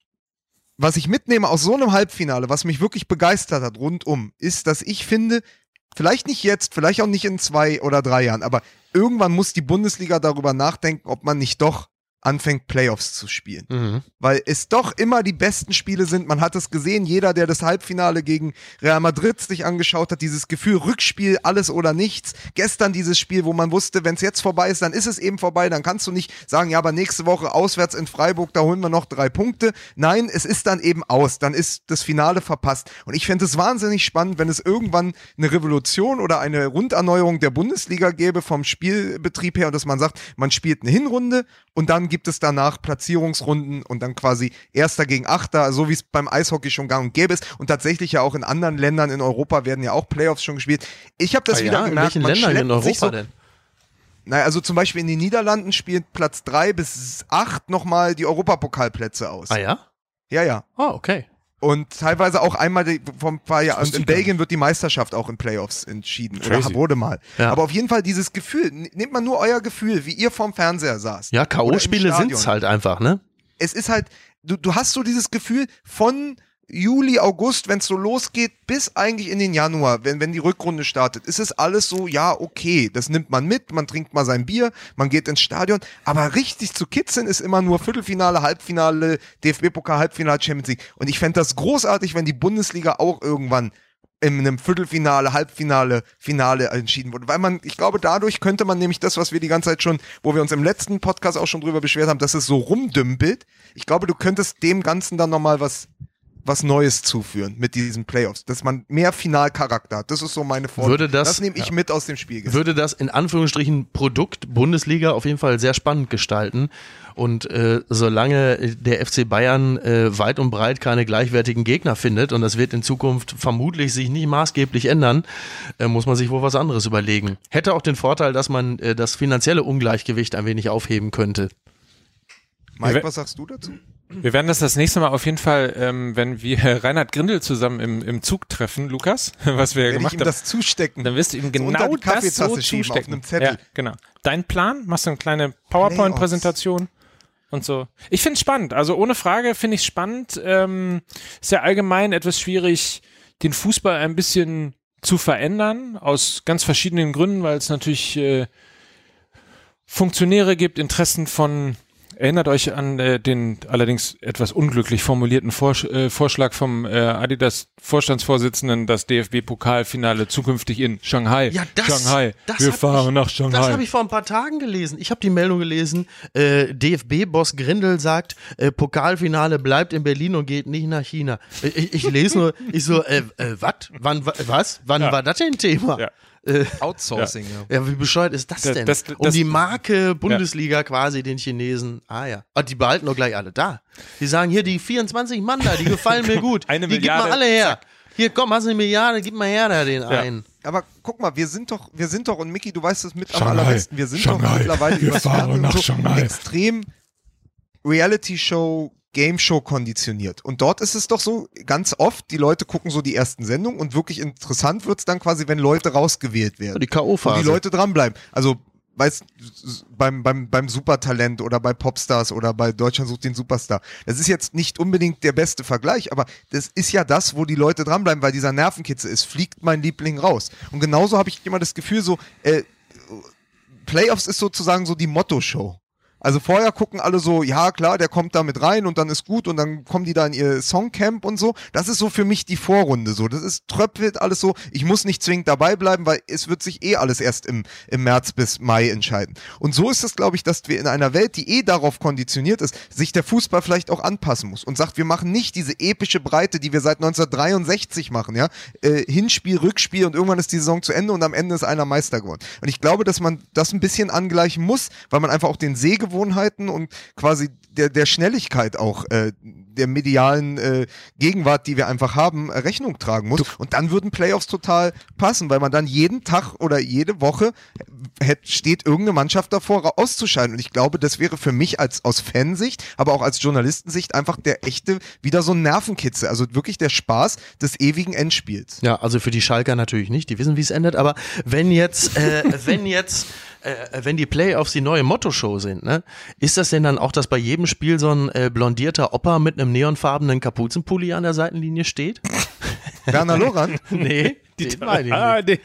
Speaker 3: was ich mitnehme aus so einem Halbfinale, was mich wirklich begeistert hat rundum, ist, dass ich finde, vielleicht nicht jetzt, vielleicht auch nicht in zwei oder drei Jahren, aber irgendwann muss die Bundesliga darüber nachdenken, ob man nicht doch anfängt, Playoffs zu spielen.
Speaker 2: Mhm.
Speaker 3: Weil es doch immer die besten Spiele sind. Man hat es gesehen, jeder, der das Halbfinale gegen Real Madrid sich angeschaut hat, dieses Gefühl, Rückspiel, alles oder nichts. Gestern dieses Spiel, wo man wusste, wenn es jetzt vorbei ist, dann ist es eben vorbei. Dann kannst du nicht sagen, ja, aber nächste Woche auswärts in Freiburg, da holen wir noch drei Punkte. Nein, es ist dann eben aus. Dann ist das Finale verpasst. Und ich fände es wahnsinnig spannend, wenn es irgendwann eine Revolution oder eine Runderneuerung der Bundesliga gäbe vom Spielbetrieb her und dass man sagt, man spielt eine Hinrunde und dann gibt es danach Platzierungsrunden und dann quasi Erster gegen Achter, so wie es beim Eishockey schon gang und gäbe ist. Und tatsächlich ja auch in anderen Ländern in Europa werden ja auch Playoffs schon gespielt. Ich habe das
Speaker 2: ah,
Speaker 3: wieder
Speaker 2: ja?
Speaker 3: gemerkt.
Speaker 2: In welchen Ländern in Europa so, denn?
Speaker 3: Naja, also zum Beispiel in den Niederlanden spielt Platz drei bis acht nochmal die Europapokalplätze aus.
Speaker 2: Ah ja?
Speaker 3: Ja, ja.
Speaker 2: Ah, oh, okay.
Speaker 3: Und teilweise auch einmal die, vom paar Jahren. Und in Belgien wird die Meisterschaft auch in Playoffs entschieden. Crazy. Oder wurde mal. Ja. Aber auf jeden Fall dieses Gefühl, nehmt man nur euer Gefühl, wie ihr vorm Fernseher saßt.
Speaker 2: Ja, K O-Spiele sind es halt einfach, ne?
Speaker 3: Es ist halt, du, du hast so dieses Gefühl von Juli, August, wenn es so losgeht, bis eigentlich in den Januar, wenn, wenn die Rückrunde startet, ist es alles so, ja, okay, das nimmt man mit, man trinkt mal sein Bier, man geht ins Stadion, aber richtig zu kitzeln ist immer nur Viertelfinale, Halbfinale, D F B-Pokal, Halbfinale, Champions League. Und ich fände das großartig, wenn die Bundesliga auch irgendwann in einem Viertelfinale, Halbfinale, Finale entschieden wurde. Weil man, ich glaube, dadurch könnte man nämlich das, was wir die ganze Zeit schon, wo wir uns im letzten Podcast auch schon drüber beschwert haben, dass es so rumdümpelt. Ich glaube, du könntest dem Ganzen dann nochmal was was Neues zuführen mit diesen Playoffs, dass man mehr Finalcharakter hat. Das ist so meine Forderung.
Speaker 2: Würde das,
Speaker 3: das nehme ich ja. mit aus dem Spiel.
Speaker 2: Würde das in Anführungsstrichen Produkt Bundesliga auf jeden Fall sehr spannend gestalten. Und äh, solange der F C Bayern äh, weit und breit keine gleichwertigen Gegner findet, und das wird in Zukunft vermutlich sich nicht maßgeblich ändern, äh, muss man sich wohl was anderes überlegen. Hätte auch den Vorteil, dass man äh, das finanzielle Ungleichgewicht ein wenig aufheben könnte.
Speaker 3: Mike, was sagst du dazu?
Speaker 1: Wir werden das das nächste Mal auf jeden Fall, ähm, wenn wir Reinhard Grindel zusammen im, im Zug treffen, Lukas, was wir
Speaker 3: Wenn
Speaker 1: gemacht
Speaker 3: ich ihm
Speaker 1: haben.
Speaker 3: das zustecken.
Speaker 1: Dann wirst du ihm
Speaker 3: so
Speaker 1: genau das so
Speaker 3: zustecken. Auf einem Zettel.
Speaker 1: Ja, genau. Dein Plan, machst du eine kleine PowerPoint-Präsentation und so. Ich finde es spannend, also ohne Frage finde ich es spannend. Ähm, ist ja allgemein etwas schwierig, den Fußball ein bisschen zu verändern, aus ganz verschiedenen Gründen, weil es natürlich äh, Funktionäre gibt, Interessen von Erinnert euch an äh, den allerdings etwas unglücklich formulierten Vors- äh, Vorschlag vom äh, Adidas-Vorstandsvorsitzenden, das D F B-Pokalfinale zukünftig in Shanghai.
Speaker 2: Ja, das,
Speaker 1: Shanghai.
Speaker 2: Das
Speaker 1: Wir fahren
Speaker 2: ich,
Speaker 1: nach Shanghai.
Speaker 2: Das habe ich vor ein paar Tagen gelesen. Ich habe die Meldung gelesen, äh, D F B-Boss Grindel sagt, äh, Pokalfinale bleibt in Berlin und geht nicht nach China. Ich, ich lese nur, ich so, äh, äh, wat? Wann, was? Wann
Speaker 1: ja.
Speaker 2: war das denn Thema?
Speaker 1: Ja.
Speaker 2: Äh,
Speaker 3: Outsourcing,
Speaker 2: ja. Ja, wie bescheuert ist das denn?
Speaker 1: Das, das,
Speaker 2: um
Speaker 1: das,
Speaker 2: die Marke Bundesliga ja. quasi den Chinesen. Ah ja. Ah, die behalten doch gleich alle da. Die sagen, hier, die vierundzwanzig Mann da, die gefallen mir gut.
Speaker 1: Eine
Speaker 2: die
Speaker 1: Milliarde,
Speaker 2: gib mal alle her.
Speaker 1: Zack.
Speaker 2: Hier, komm, hast du eine Milliarde, gib mal her da den
Speaker 1: ja.
Speaker 2: einen.
Speaker 3: Aber guck mal, wir sind doch, wir sind doch, und Micky, du weißt es mit
Speaker 1: Shanghai.
Speaker 3: am allerbesten, wir sind
Speaker 1: Shanghai.
Speaker 3: doch mittlerweile
Speaker 1: wir fahren nach
Speaker 3: so
Speaker 1: Shanghai.
Speaker 3: extrem Reality-Show, Game-Show konditioniert. Und dort ist es doch so, ganz oft, die Leute gucken so die ersten Sendungen und wirklich interessant wird's dann quasi, wenn Leute rausgewählt werden.
Speaker 2: Die K O-Phase.
Speaker 3: Und die Leute dranbleiben. Also, weißt beim, beim, beim Supertalent oder bei Popstars oder bei Deutschland sucht den Superstar. Das ist jetzt nicht unbedingt der beste Vergleich, aber das ist ja das, wo die Leute dranbleiben, weil dieser Nervenkitzel ist, fliegt mein Liebling raus. Und genauso habe ich immer das Gefühl, so, äh, Playoffs ist sozusagen so die Motto-Show. Also vorher gucken alle so, ja klar, der kommt da mit rein und dann ist gut und dann kommen die da in ihr Songcamp und so. Das ist so für mich die Vorrunde so. Das ist tröpfelt alles so. Ich muss nicht zwingend dabei bleiben, weil es wird sich eh alles erst im, im März bis Mai entscheiden. Und so ist es, glaube ich, dass wir in einer Welt, die eh darauf konditioniert ist, sich der Fußball vielleicht auch anpassen muss und sagt, wir machen nicht diese epische Breite, die wir seit neunzehnhundertdreiundsechzig machen, ja. Äh, Hinspiel, Rückspiel und irgendwann ist die Saison zu Ende und am Ende ist einer Meister geworden. Und ich glaube, dass man das ein bisschen angleichen muss, weil man einfach auch den Sehgewohnheiten und quasi der, der Schnelligkeit auch, äh, der medialen äh, Gegenwart, die wir einfach haben, äh, Rechnung tragen muss. Und dann würden Playoffs total passen, weil man dann jeden Tag oder jede Woche hätte, steht irgendeine Mannschaft davor auszuscheiden. Und ich glaube, das wäre für mich als aus Fansicht, aber auch als Journalistensicht einfach der echte, wieder so ein Nervenkitzel. Also wirklich der Spaß des ewigen Endspiels.
Speaker 2: Ja, also für die Schalker natürlich nicht. Die wissen, wie es endet. Aber wenn jetzt, äh, wenn jetzt Äh, wenn die Playoffs die neue Motto-Show sind, ne, ist das denn dann auch, dass bei jedem Spiel so ein äh, blondierter Opa mit einem neonfarbenen Kapuzenpulli an der Seitenlinie steht?
Speaker 3: Werner Lorand?
Speaker 2: Nee,
Speaker 1: die
Speaker 2: den meine ich
Speaker 1: ah,
Speaker 2: nicht.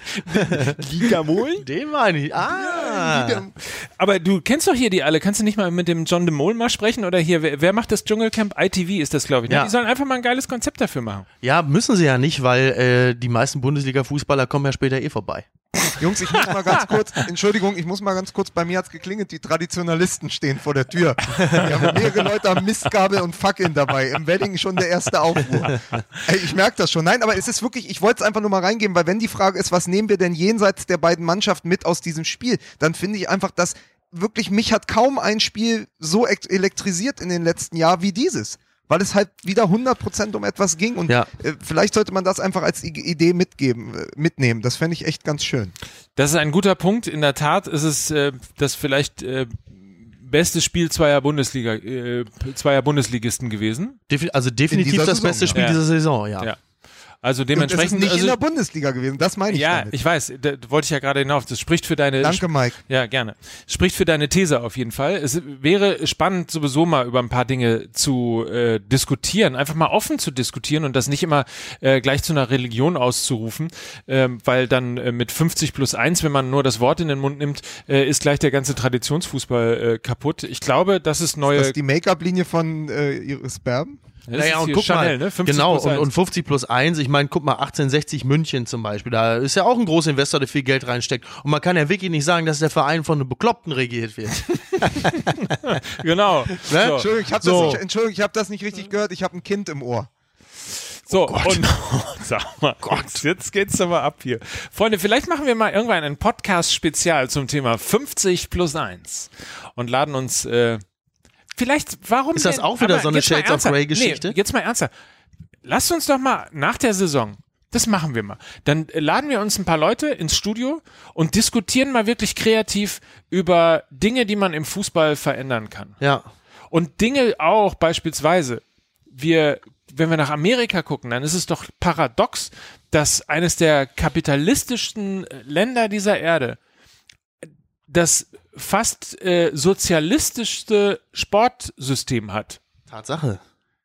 Speaker 1: Liga Mol?
Speaker 2: Den meine ich. Ah.
Speaker 1: Ja, aber du kennst doch hier die alle. Kannst du nicht mal mit dem John de Mol mal sprechen? Oder hier, wer, wer macht das Dschungelcamp? I T V ist das, glaube ich. Ne?
Speaker 2: Ja.
Speaker 1: Die sollen einfach mal ein geiles Konzept dafür machen.
Speaker 2: Ja, müssen sie ja nicht, weil äh, die meisten Bundesliga-Fußballer kommen ja später eh vorbei.
Speaker 3: Jungs, ich muss mal ganz kurz, Entschuldigung, ich muss mal ganz kurz, bei mir hat's geklingelt, die Traditionalisten stehen vor der Tür. Wir haben mehrere Leute haben Mistgabel und Fackeln dabei. Im Wedding schon der erste Aufruhr. Ey, ich merke das schon. Nein, aber es ist wirklich, ich wollte es einfach nur mal reingeben, weil wenn die Frage ist, was nehmen wir denn jenseits der beiden Mannschaften mit aus diesem Spiel, dann finde ich einfach, dass wirklich, mich hat kaum ein Spiel so elektrisiert in den letzten Jahren wie dieses. Weil es halt wieder hundert Prozent um etwas ging und
Speaker 2: ja.
Speaker 3: äh, vielleicht sollte man das einfach als I- Idee mitgeben, äh, mitnehmen. Das fände ich echt ganz schön.
Speaker 1: Das ist ein guter Punkt. In der Tat ist es äh, das vielleicht äh, beste Spiel zweier Bundesliga, äh, zweier Bundesligisten gewesen.
Speaker 2: Defi- also definitiv
Speaker 3: dieser
Speaker 2: das
Speaker 3: Saison,
Speaker 2: beste
Speaker 3: ja.
Speaker 2: Spiel
Speaker 1: Ja.
Speaker 2: dieser Saison, ja.
Speaker 1: Ja. Also
Speaker 3: Und es
Speaker 1: dementsprechend.
Speaker 3: ist nicht
Speaker 1: also,
Speaker 3: in der Bundesliga gewesen, das meine ich
Speaker 1: ja,
Speaker 3: damit.
Speaker 1: ich weiß, da wollte ich ja gerade hinauf. Das spricht für deine.
Speaker 3: Danke, Mike.
Speaker 1: Ja, gerne. Spricht für deine These auf jeden Fall. Es wäre spannend, sowieso mal über ein paar Dinge zu äh, diskutieren, einfach mal offen zu diskutieren und das nicht immer äh, gleich zu einer Religion auszurufen, ähm, weil dann äh, mit fünfzig plus eins, wenn man nur das Wort in den Mund nimmt, äh, ist gleich der ganze Traditionsfußball äh, kaputt. Ich glaube, das ist neue.
Speaker 3: Das ist die Make-up-Linie von äh, Iris Berben?
Speaker 1: Das
Speaker 2: Naja,
Speaker 1: ist
Speaker 2: und
Speaker 1: hier
Speaker 2: guck
Speaker 1: Chanel,
Speaker 2: mal,
Speaker 1: ne? fünfzig
Speaker 2: genau,
Speaker 1: plus
Speaker 2: und,
Speaker 1: eins.
Speaker 2: und fünfzig plus eins, ich meine, guck mal, achtzehnhundertsechzig München zum Beispiel, da ist ja auch ein großer Investor, der viel Geld reinsteckt und man kann ja wirklich nicht sagen, dass der Verein von einem Bekloppten regiert wird.
Speaker 1: Genau.
Speaker 2: Ne?
Speaker 1: So.
Speaker 3: Entschuldigung, ich habe
Speaker 2: So.
Speaker 3: das, nicht- Entschuldigung, ich hab das nicht richtig gehört, ich habe ein Kind im Ohr.
Speaker 1: So, und sag mal, Gott, jetzt geht's aber ab hier. Freunde, vielleicht machen wir mal irgendwann ein Podcast-Spezial zum Thema fünfzig plus eins und laden uns, äh, vielleicht, warum
Speaker 2: Ist das
Speaker 1: denn?
Speaker 2: auch wieder
Speaker 1: Aber
Speaker 2: so eine
Speaker 1: jetzt mal
Speaker 2: Shades of
Speaker 1: ernsthaft.
Speaker 2: Grey Geschichte?
Speaker 1: Nee, jetzt mal ernsthaft. Lasst uns doch mal nach der Saison, das machen wir mal, dann äh, laden wir uns ein paar Leute ins Studio und diskutieren mal wirklich kreativ über Dinge, die man im Fußball verändern kann.
Speaker 2: Ja.
Speaker 1: Und Dinge auch beispielsweise, wir, wenn wir nach Amerika gucken, dann ist es doch paradox, dass eines der kapitalistischsten Länder dieser Erde das fast äh, sozialistischste Sportsystem hat.
Speaker 2: Tatsache.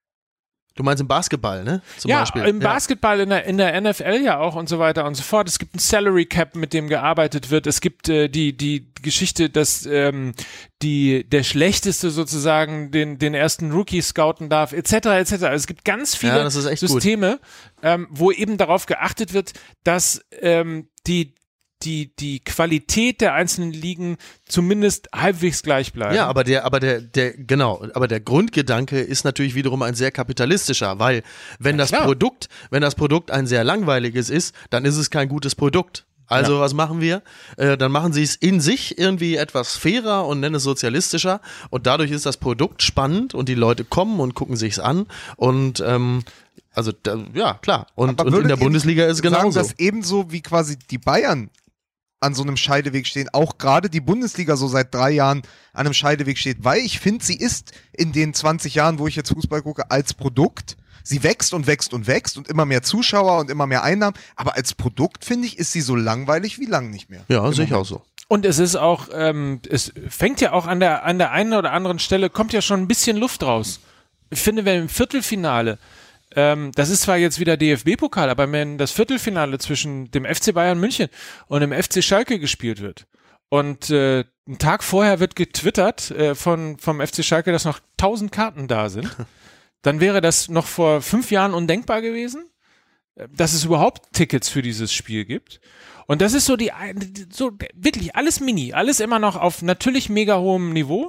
Speaker 2: Du meinst im Basketball, ne? Zum
Speaker 1: ja,
Speaker 2: Beispiel.
Speaker 1: im Basketball, in der, in der N F L ja auch und so weiter und so fort. Es gibt ein Salary Cap, mit dem gearbeitet wird. Es gibt äh, die die Geschichte, dass ähm, die der Schlechteste sozusagen den den ersten Rookie scouten darf, et cetera et cetera. Also es gibt ganz viele
Speaker 2: Ja, das ist echt
Speaker 1: Systeme, ähm, wo eben darauf geachtet wird, dass ähm, die die die Qualität der einzelnen Ligen zumindest halbwegs gleich bleibt.
Speaker 2: Ja, aber der, aber der, der, genau, aber der Grundgedanke ist natürlich wiederum ein sehr kapitalistischer, weil wenn
Speaker 1: Ja,
Speaker 2: das
Speaker 1: klar.
Speaker 2: Produkt, wenn das Produkt ein sehr langweiliges ist, dann ist es kein gutes Produkt. Also
Speaker 1: Ja.
Speaker 2: was machen wir? Äh, dann machen sie es in sich irgendwie etwas fairer und nennen es sozialistischer und dadurch ist das Produkt spannend und die Leute kommen und gucken sich's an und ähm, also da, ja klar und,
Speaker 3: Aber
Speaker 2: und in
Speaker 3: würdet
Speaker 2: der
Speaker 3: ihr
Speaker 2: Bundesliga ist es
Speaker 3: sagen,
Speaker 2: genauso.
Speaker 3: dass ebenso wie quasi die Bayern an so einem Scheideweg stehen, auch gerade die Bundesliga so seit drei Jahren an einem Scheideweg steht, weil ich finde, sie ist in den zwanzig Jahren, wo ich jetzt Fußball gucke, als Produkt, sie wächst und wächst und wächst und immer mehr Zuschauer und immer mehr Einnahmen, aber als Produkt, finde ich, ist sie so langweilig wie lang nicht mehr.
Speaker 2: Ja,
Speaker 3: Im
Speaker 2: sehe ich
Speaker 3: Moment.
Speaker 2: auch so.
Speaker 1: Und es ist auch, ähm, es fängt ja auch an der, an der einen oder anderen Stelle, kommt ja schon ein bisschen Luft raus. Ich finde, wenn im Viertelfinale, ähm, das ist zwar jetzt wieder D F B-Pokal, aber wenn das Viertelfinale zwischen dem F C Bayern München und dem F C Schalke gespielt wird und äh, einen Tag vorher wird getwittert äh, von, vom F C Schalke, dass noch tausend Karten da sind, dann wäre das noch vor fünf Jahren undenkbar gewesen, äh, dass es überhaupt Tickets für dieses Spiel gibt. Und das ist so die, so wirklich alles mini, alles immer noch auf natürlich mega hohem Niveau,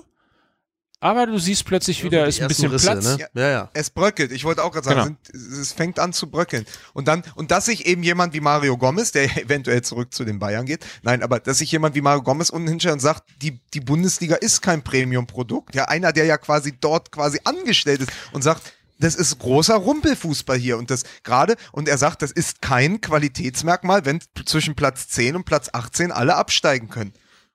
Speaker 1: aber du siehst plötzlich wieder,
Speaker 2: Die
Speaker 1: ist ein
Speaker 2: ersten
Speaker 1: bisschen
Speaker 2: Risse,
Speaker 1: Platz.
Speaker 2: Ne? Ja, ja.
Speaker 3: Es bröckelt, ich wollte auch gerade sagen,
Speaker 1: Genau.
Speaker 3: sind, es fängt an zu bröckeln. Und dann, und dass sich eben jemand wie Mario Gomez, der eventuell zurück zu den Bayern geht, nein, aber dass sich jemand wie Mario Gomez unten hinstellt und sagt, die, die Bundesliga ist kein Premium-Produkt, ja, einer, der ja quasi dort quasi angestellt ist und sagt, das ist großer Rumpelfußball hier und das gerade, und er sagt, das ist kein Qualitätsmerkmal, wenn zwischen Platz zehn und Platz achtzehn alle absteigen können.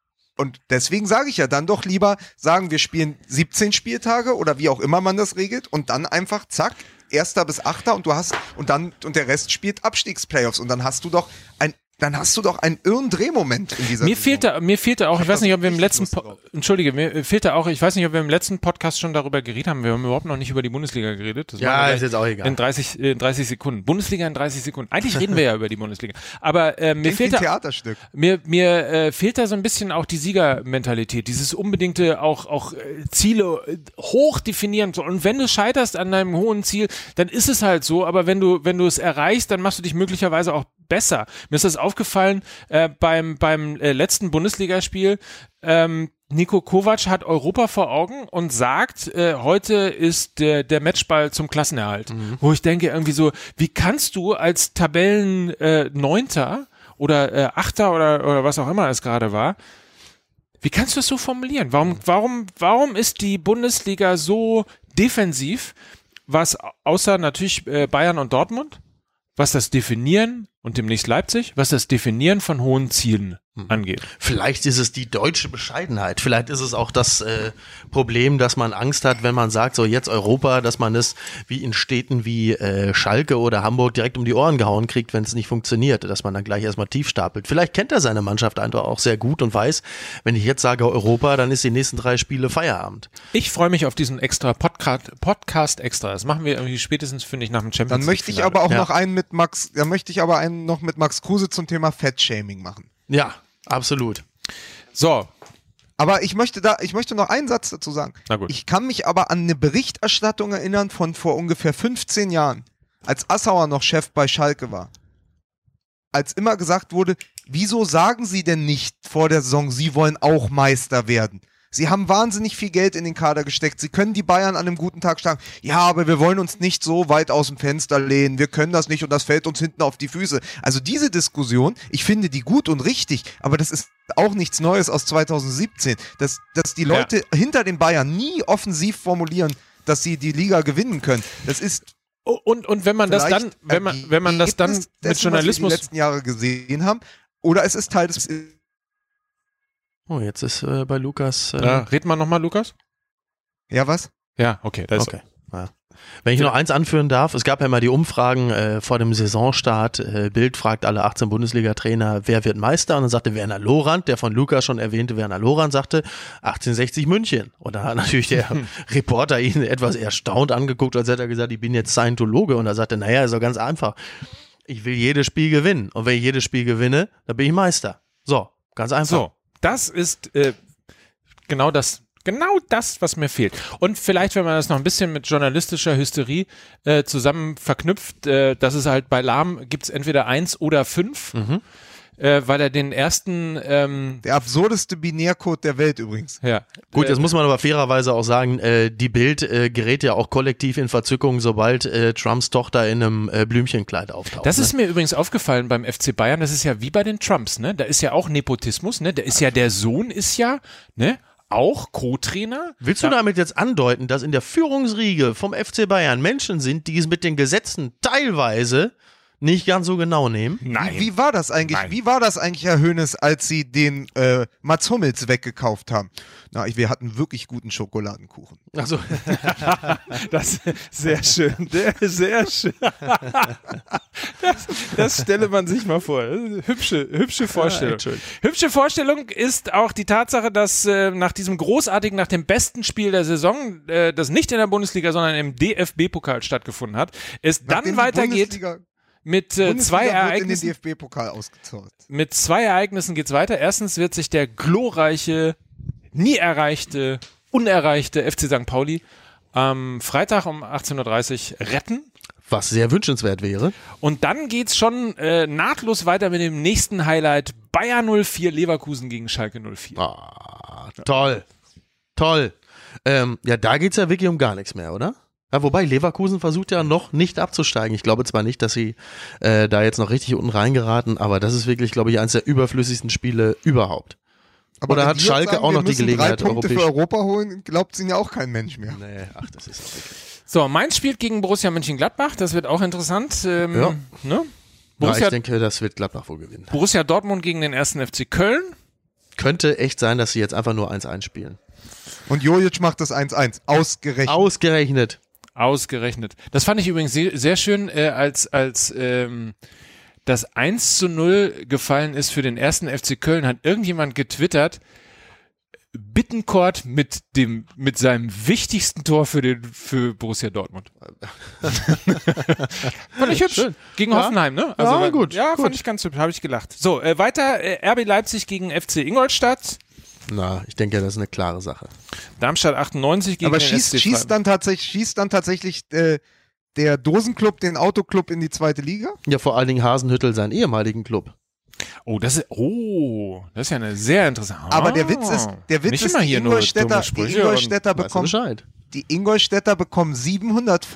Speaker 3: Und deswegen sage ich ja dann doch lieber, sagen wir spielen siebzehn Spieltage oder wie auch immer man das regelt und dann einfach zack, erster bis achter und du hast, und dann, und der Rest spielt Abstiegsplayoffs und dann hast du doch ein, dann hast du doch einen irren Drehmoment in dieser
Speaker 1: Mir
Speaker 3: Saison.
Speaker 1: fehlte, mir fehlte auch, ich weiß nicht, ob wir im
Speaker 3: richtig
Speaker 1: letzten,
Speaker 3: Lust
Speaker 1: Po-
Speaker 3: drauf.
Speaker 1: Entschuldige, mir fehlte auch, ich weiß nicht, ob wir im letzten Podcast schon darüber geredet haben. Wir haben überhaupt noch nicht über die Bundesliga geredet. Das machen
Speaker 2: Ja,
Speaker 1: wir
Speaker 2: ist
Speaker 1: gleich
Speaker 2: jetzt auch egal.
Speaker 1: In dreißig, in dreißig Sekunden. Bundesliga in dreißig Sekunden. Eigentlich reden wir ja über die Bundesliga. Aber äh, mir
Speaker 3: Klingt wie
Speaker 1: fehlt
Speaker 3: ein
Speaker 1: da,
Speaker 3: Theaterstück.
Speaker 1: Mir, mir äh, fehlt da so ein bisschen auch die Siegermentalität, dieses unbedingte auch, auch äh, Ziele äh, hoch definieren. So. Und wenn du scheiterst an deinem hohen Ziel, dann ist es halt so, aber wenn du, wenn du es erreichst, dann machst du dich möglicherweise auch besser. Mir ist das aufgefallen äh, beim, beim äh, letzten Bundesligaspiel. Ähm, Niko Kovac hat Europa vor Augen und sagt, äh, heute ist der, der Matchball zum Klassenerhalt. Mhm. Wo ich denke irgendwie so, wie kannst du als Tabellen äh, Neunter oder äh, Achter oder, oder was auch immer es gerade war, Wie kannst du es so formulieren? Warum, warum, warum ist die Bundesliga so defensiv, was außer natürlich äh, Bayern und Dortmund, was das Definieren und demnächst Leipzig, was das Definieren von hohen Zielen angeht?
Speaker 2: Vielleicht ist es die deutsche Bescheidenheit. Vielleicht ist es auch das äh, Problem, dass man Angst hat, wenn man sagt, so jetzt Europa, dass man es wie in Städten wie äh, Schalke oder Hamburg direkt um die Ohren gehauen kriegt, wenn es nicht funktioniert, dass man dann gleich erstmal tief stapelt. Vielleicht kennt er seine Mannschaft einfach auch sehr gut und weiß, wenn ich jetzt sage Europa, dann ist die nächsten drei Spiele Feierabend.
Speaker 1: Ich freue mich auf diesen extra Podcast, Podcast extra. Das machen wir irgendwie spätestens, finde ich, nach dem Champions League.
Speaker 3: Dann möchte ich aber auch
Speaker 2: Ja.
Speaker 3: noch einen mit Max, dann möchte ich aber einen noch mit Max Kruse zum Thema Fettshaming machen.
Speaker 2: Ja, absolut.
Speaker 1: So,
Speaker 3: Aber ich möchte da, ich möchte noch einen Satz dazu sagen.
Speaker 1: Na gut.
Speaker 3: Ich kann mich aber an eine Berichterstattung erinnern von vor ungefähr fünfzehn Jahren, als Assauer noch Chef bei Schalke war. Als immer gesagt wurde, wieso sagen Sie denn nicht vor der Saison, Sie wollen auch Meister werden? Sie haben wahnsinnig viel Geld in den Kader gesteckt. Sie können die Bayern an einem guten Tag schlagen. Ja, aber wir wollen uns nicht so weit aus dem Fenster lehnen. Wir können das nicht und das fällt uns hinten auf die Füße. Also diese Diskussion, ich finde die gut und richtig, aber das ist auch nichts Neues aus zweitausendsiebzehn. Dass, dass die Leute ja. hinter den Bayern nie offensiv formulieren, dass sie die Liga gewinnen können. Das ist
Speaker 1: und, und wenn man das dann, wenn man, wenn man das dann
Speaker 3: dessen,
Speaker 1: mit Journalismus
Speaker 3: was wir die letzten Jahre gesehen haben, oder es ist Teil des.
Speaker 2: Oh, jetzt ist äh, bei Lukas. Äh,
Speaker 1: ja, red mal nochmal, Lukas.
Speaker 3: Ja, was?
Speaker 1: Ja, okay. Das
Speaker 2: okay. Ja. Wenn ich noch eins anführen darf, es gab ja mal die Umfragen äh, vor dem Saisonstart. Äh, Bild fragt alle achtzehn Bundesliga-Trainer, wer wird Meister? Und dann sagte Werner Lorand, der von Lukas schon erwähnte Werner Lorand, sagte achtzehnhundertsechzig München. Und da hat natürlich der Reporter ihn etwas erstaunt angeguckt, als hätte er gesagt, ich bin jetzt Scientologe. Und er sagte, naja, ist doch ganz einfach. Ich will jedes Spiel gewinnen. Und wenn ich jedes Spiel gewinne, dann bin ich Meister. So, ganz einfach.
Speaker 1: So, das ist äh, genau das. Genau das, was mir fehlt. Und vielleicht, wenn man das noch ein bisschen mit journalistischer Hysterie äh, zusammen verknüpft, äh, dass es halt bei Lahm gibt es entweder eins oder fünf, mhm. äh, weil er den ersten ähm,
Speaker 3: Der absurdeste Binärcode der Welt übrigens.
Speaker 1: Ja.
Speaker 2: Gut,
Speaker 1: äh,
Speaker 2: jetzt muss man aber fairerweise auch sagen, äh, die Bild äh, gerät ja auch kollektiv in Verzückung, sobald äh, Trumps Tochter in einem äh, Blümchenkleid auftaucht.
Speaker 1: Das
Speaker 2: ne?
Speaker 1: ist mir übrigens aufgefallen beim F C Bayern, das ist ja wie bei den Trumps, ne? Da ist ja auch Nepotismus, ne? Da ist ja der Sohn ist ja, ne? Auch Co-Trainer.
Speaker 2: Willst du
Speaker 1: da
Speaker 2: damit jetzt andeuten, dass in der Führungsriege vom F C Bayern Menschen sind, die es mit den Gesetzen teilweise nicht ganz so genau nehmen?
Speaker 1: Nein.
Speaker 3: Wie, wie war das eigentlich?
Speaker 1: Nein.
Speaker 3: Wie war das eigentlich, Herr Hoeneß, als Sie den äh, Mats Hummels weggekauft haben? Na, ich, wir hatten wirklich guten Schokoladenkuchen.
Speaker 2: Also
Speaker 1: das sehr schön, sehr, sehr schön. Das, das stelle man sich mal vor. Hübsche, hübsche Vorstellung.
Speaker 2: Ja,
Speaker 1: hübsche Vorstellung ist auch die Tatsache, dass äh, nach diesem großartigen, nach dem besten Spiel der Saison, äh, das nicht in der Bundesliga, sondern im D F B-Pokal stattgefunden hat, es
Speaker 3: Nachdem
Speaker 1: dann weitergeht.
Speaker 3: Bundesliga,
Speaker 1: Mit äh,
Speaker 3: Bundesliga
Speaker 1: zwei
Speaker 3: wird
Speaker 1: Ereignissen.
Speaker 3: in den D F B-Pokal ausgezahlt.
Speaker 1: Mit zwei Ereignissen geht's weiter. Erstens wird sich der glorreiche, nie erreichte, unerreichte F C Sankt Pauli am Freitag um achtzehn Uhr dreißig retten.
Speaker 2: was sehr wünschenswert wäre.
Speaker 1: Und dann geht's schon äh, nahtlos weiter mit dem nächsten Highlight. Bayer null vier Leverkusen gegen Schalke null vier.
Speaker 2: Ah, toll. Toll. Ähm, ja, da geht's ja wirklich um gar nichts mehr, oder? Ja, wobei Leverkusen versucht ja noch nicht abzusteigen. Ich glaube zwar nicht, dass sie äh, da jetzt noch richtig unten reingeraten, aber das ist wirklich, glaube ich, eines der überflüssigsten Spiele überhaupt.
Speaker 3: Aber
Speaker 2: Oder
Speaker 3: wenn
Speaker 2: hat
Speaker 3: die jetzt
Speaker 2: Schalke
Speaker 3: sagen,
Speaker 2: auch
Speaker 3: wir
Speaker 2: noch die
Speaker 3: müssen
Speaker 2: Gelegenheit,
Speaker 3: drei Punkte
Speaker 2: europäisch-
Speaker 3: für Europa holen, glaubt ihnen ja auch kein Mensch mehr.
Speaker 2: Nee, ach, das ist auch wirklich.
Speaker 1: So, Mainz spielt gegen Borussia Mönchengladbach. Das wird auch interessant. Ähm,
Speaker 2: Ja.
Speaker 1: Ne?
Speaker 2: Ja,
Speaker 1: Borussia,
Speaker 2: ich denke, das wird Gladbach wohl gewinnen.
Speaker 1: Borussia Dortmund gegen den ersten F C Köln.
Speaker 2: Könnte echt sein, dass sie jetzt einfach nur eins eins spielen.
Speaker 3: Und Jojic macht das eins eins. Ausgerechnet.
Speaker 2: Ausgerechnet.
Speaker 1: Ausgerechnet. Das fand ich übrigens sehr, sehr schön, äh, als, als ähm, das eins zu null gefallen ist für den ersten F C Köln, hat irgendjemand getwittert, Bittencourt mit dem, mit seinem wichtigsten Tor für den, für Borussia Dortmund. Fand ich hübsch.
Speaker 2: Schön.
Speaker 1: Gegen
Speaker 2: Ja.
Speaker 1: Hoffenheim, ne?
Speaker 2: Ja,
Speaker 1: weil-
Speaker 2: gut,
Speaker 1: Ja,
Speaker 2: gut.
Speaker 1: fand ich ganz hübsch, habe ich gelacht. So, äh, weiter, äh, R B Leipzig gegen F C Ingolstadt.
Speaker 2: Na, ich denke, das ist eine klare Sache.
Speaker 1: Darmstadt achtundneunzig gegen
Speaker 3: Aber
Speaker 1: den
Speaker 3: schießt,
Speaker 1: S C
Speaker 3: schießt
Speaker 1: Freiburg.
Speaker 3: dann tatsächlich, schießt dann tatsächlich äh, der Dosenclub den Autoclub in die zweite Liga?
Speaker 2: Ja, vor allen Dingen Hasenhüttl, seinen ehemaligen Club.
Speaker 1: Oh, das ist, oh, das ist ja eine sehr interessante.
Speaker 3: Aber der Witz ist, der Witz
Speaker 1: Nicht
Speaker 3: ist,
Speaker 1: immer
Speaker 3: die
Speaker 1: hier nur
Speaker 3: Ingolstädter,
Speaker 1: dumme
Speaker 3: die
Speaker 1: Sprüche
Speaker 3: Ingolstädter
Speaker 2: Weißt du
Speaker 3: bekommen,
Speaker 2: Bescheid?
Speaker 3: die Ingolstädter bekommen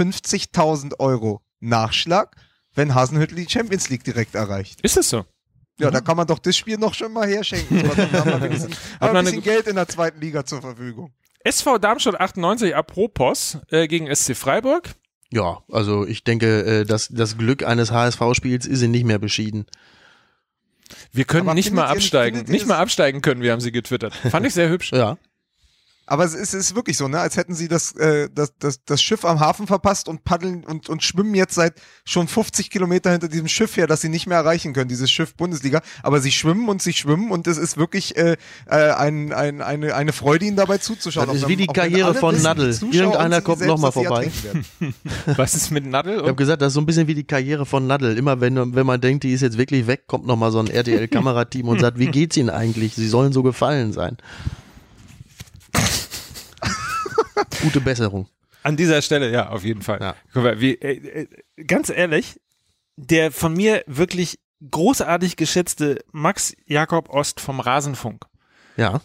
Speaker 3: siebenhundertfünfzigtausend Euro Nachschlag, wenn Hasenhüttl die Champions League direkt erreicht.
Speaker 1: Ist es so?
Speaker 3: Ja, da kann man doch das Spiel noch schon mal herschenken. So, dann haben wir wenigstens- haben wir ein bisschen Geld in der zweiten Liga zur Verfügung.
Speaker 1: S V Darmstadt achtundneunzig apropos äh, gegen S C Freiburg.
Speaker 2: Ja, also ich denke, äh, das, das Glück eines H S V-Spiels ist ihnen nicht mehr beschieden.
Speaker 1: Wir können
Speaker 3: Aber
Speaker 1: nicht mal
Speaker 3: findet ihr-
Speaker 1: absteigen.
Speaker 3: findet ihr
Speaker 1: Nicht
Speaker 3: das-
Speaker 1: mal absteigen können wir, haben sie getwittert. Fand ich sehr hübsch.
Speaker 2: Ja.
Speaker 3: Aber es ist, es ist wirklich so, ne, als hätten sie das, äh, das, das, das Schiff am Hafen verpasst und paddeln und, und schwimmen jetzt seit schon fünfzig Kilometer hinter diesem Schiff her, das sie nicht mehr erreichen können, dieses Schiff Bundesliga. Aber sie schwimmen und sie schwimmen und es ist wirklich äh, äh, ein, ein, eine, eine Freude, ihnen dabei zuzuschauen.
Speaker 2: Das ist
Speaker 3: Auch
Speaker 2: wie
Speaker 3: wenn-
Speaker 2: die
Speaker 3: auch wenn
Speaker 2: Karriere
Speaker 3: alle
Speaker 2: von
Speaker 3: wissen,
Speaker 2: Nadel.
Speaker 3: die Zuschauer
Speaker 2: Irgendeiner
Speaker 3: und sie
Speaker 2: kommt
Speaker 3: selbst,
Speaker 2: noch mal
Speaker 3: dass sie
Speaker 2: vorbei.
Speaker 3: ertrinken werden.
Speaker 1: Was ist mit Nadel?
Speaker 2: Ich habe gesagt, das ist so ein bisschen wie die Karriere von Nadel. Immer wenn, wenn man denkt, die ist jetzt wirklich weg, kommt nochmal so ein R T L-Kamerateam und sagt, wie geht's Ihnen eigentlich? Sie sollen so gefallen sein. Gute Besserung.
Speaker 1: An dieser Stelle, ja, auf jeden Fall.
Speaker 2: Ja.
Speaker 1: Guck mal, wie, äh, äh, ganz ehrlich, der von mir wirklich großartig geschätzte Max Jakob Ost vom Rasenfunk
Speaker 2: Ja.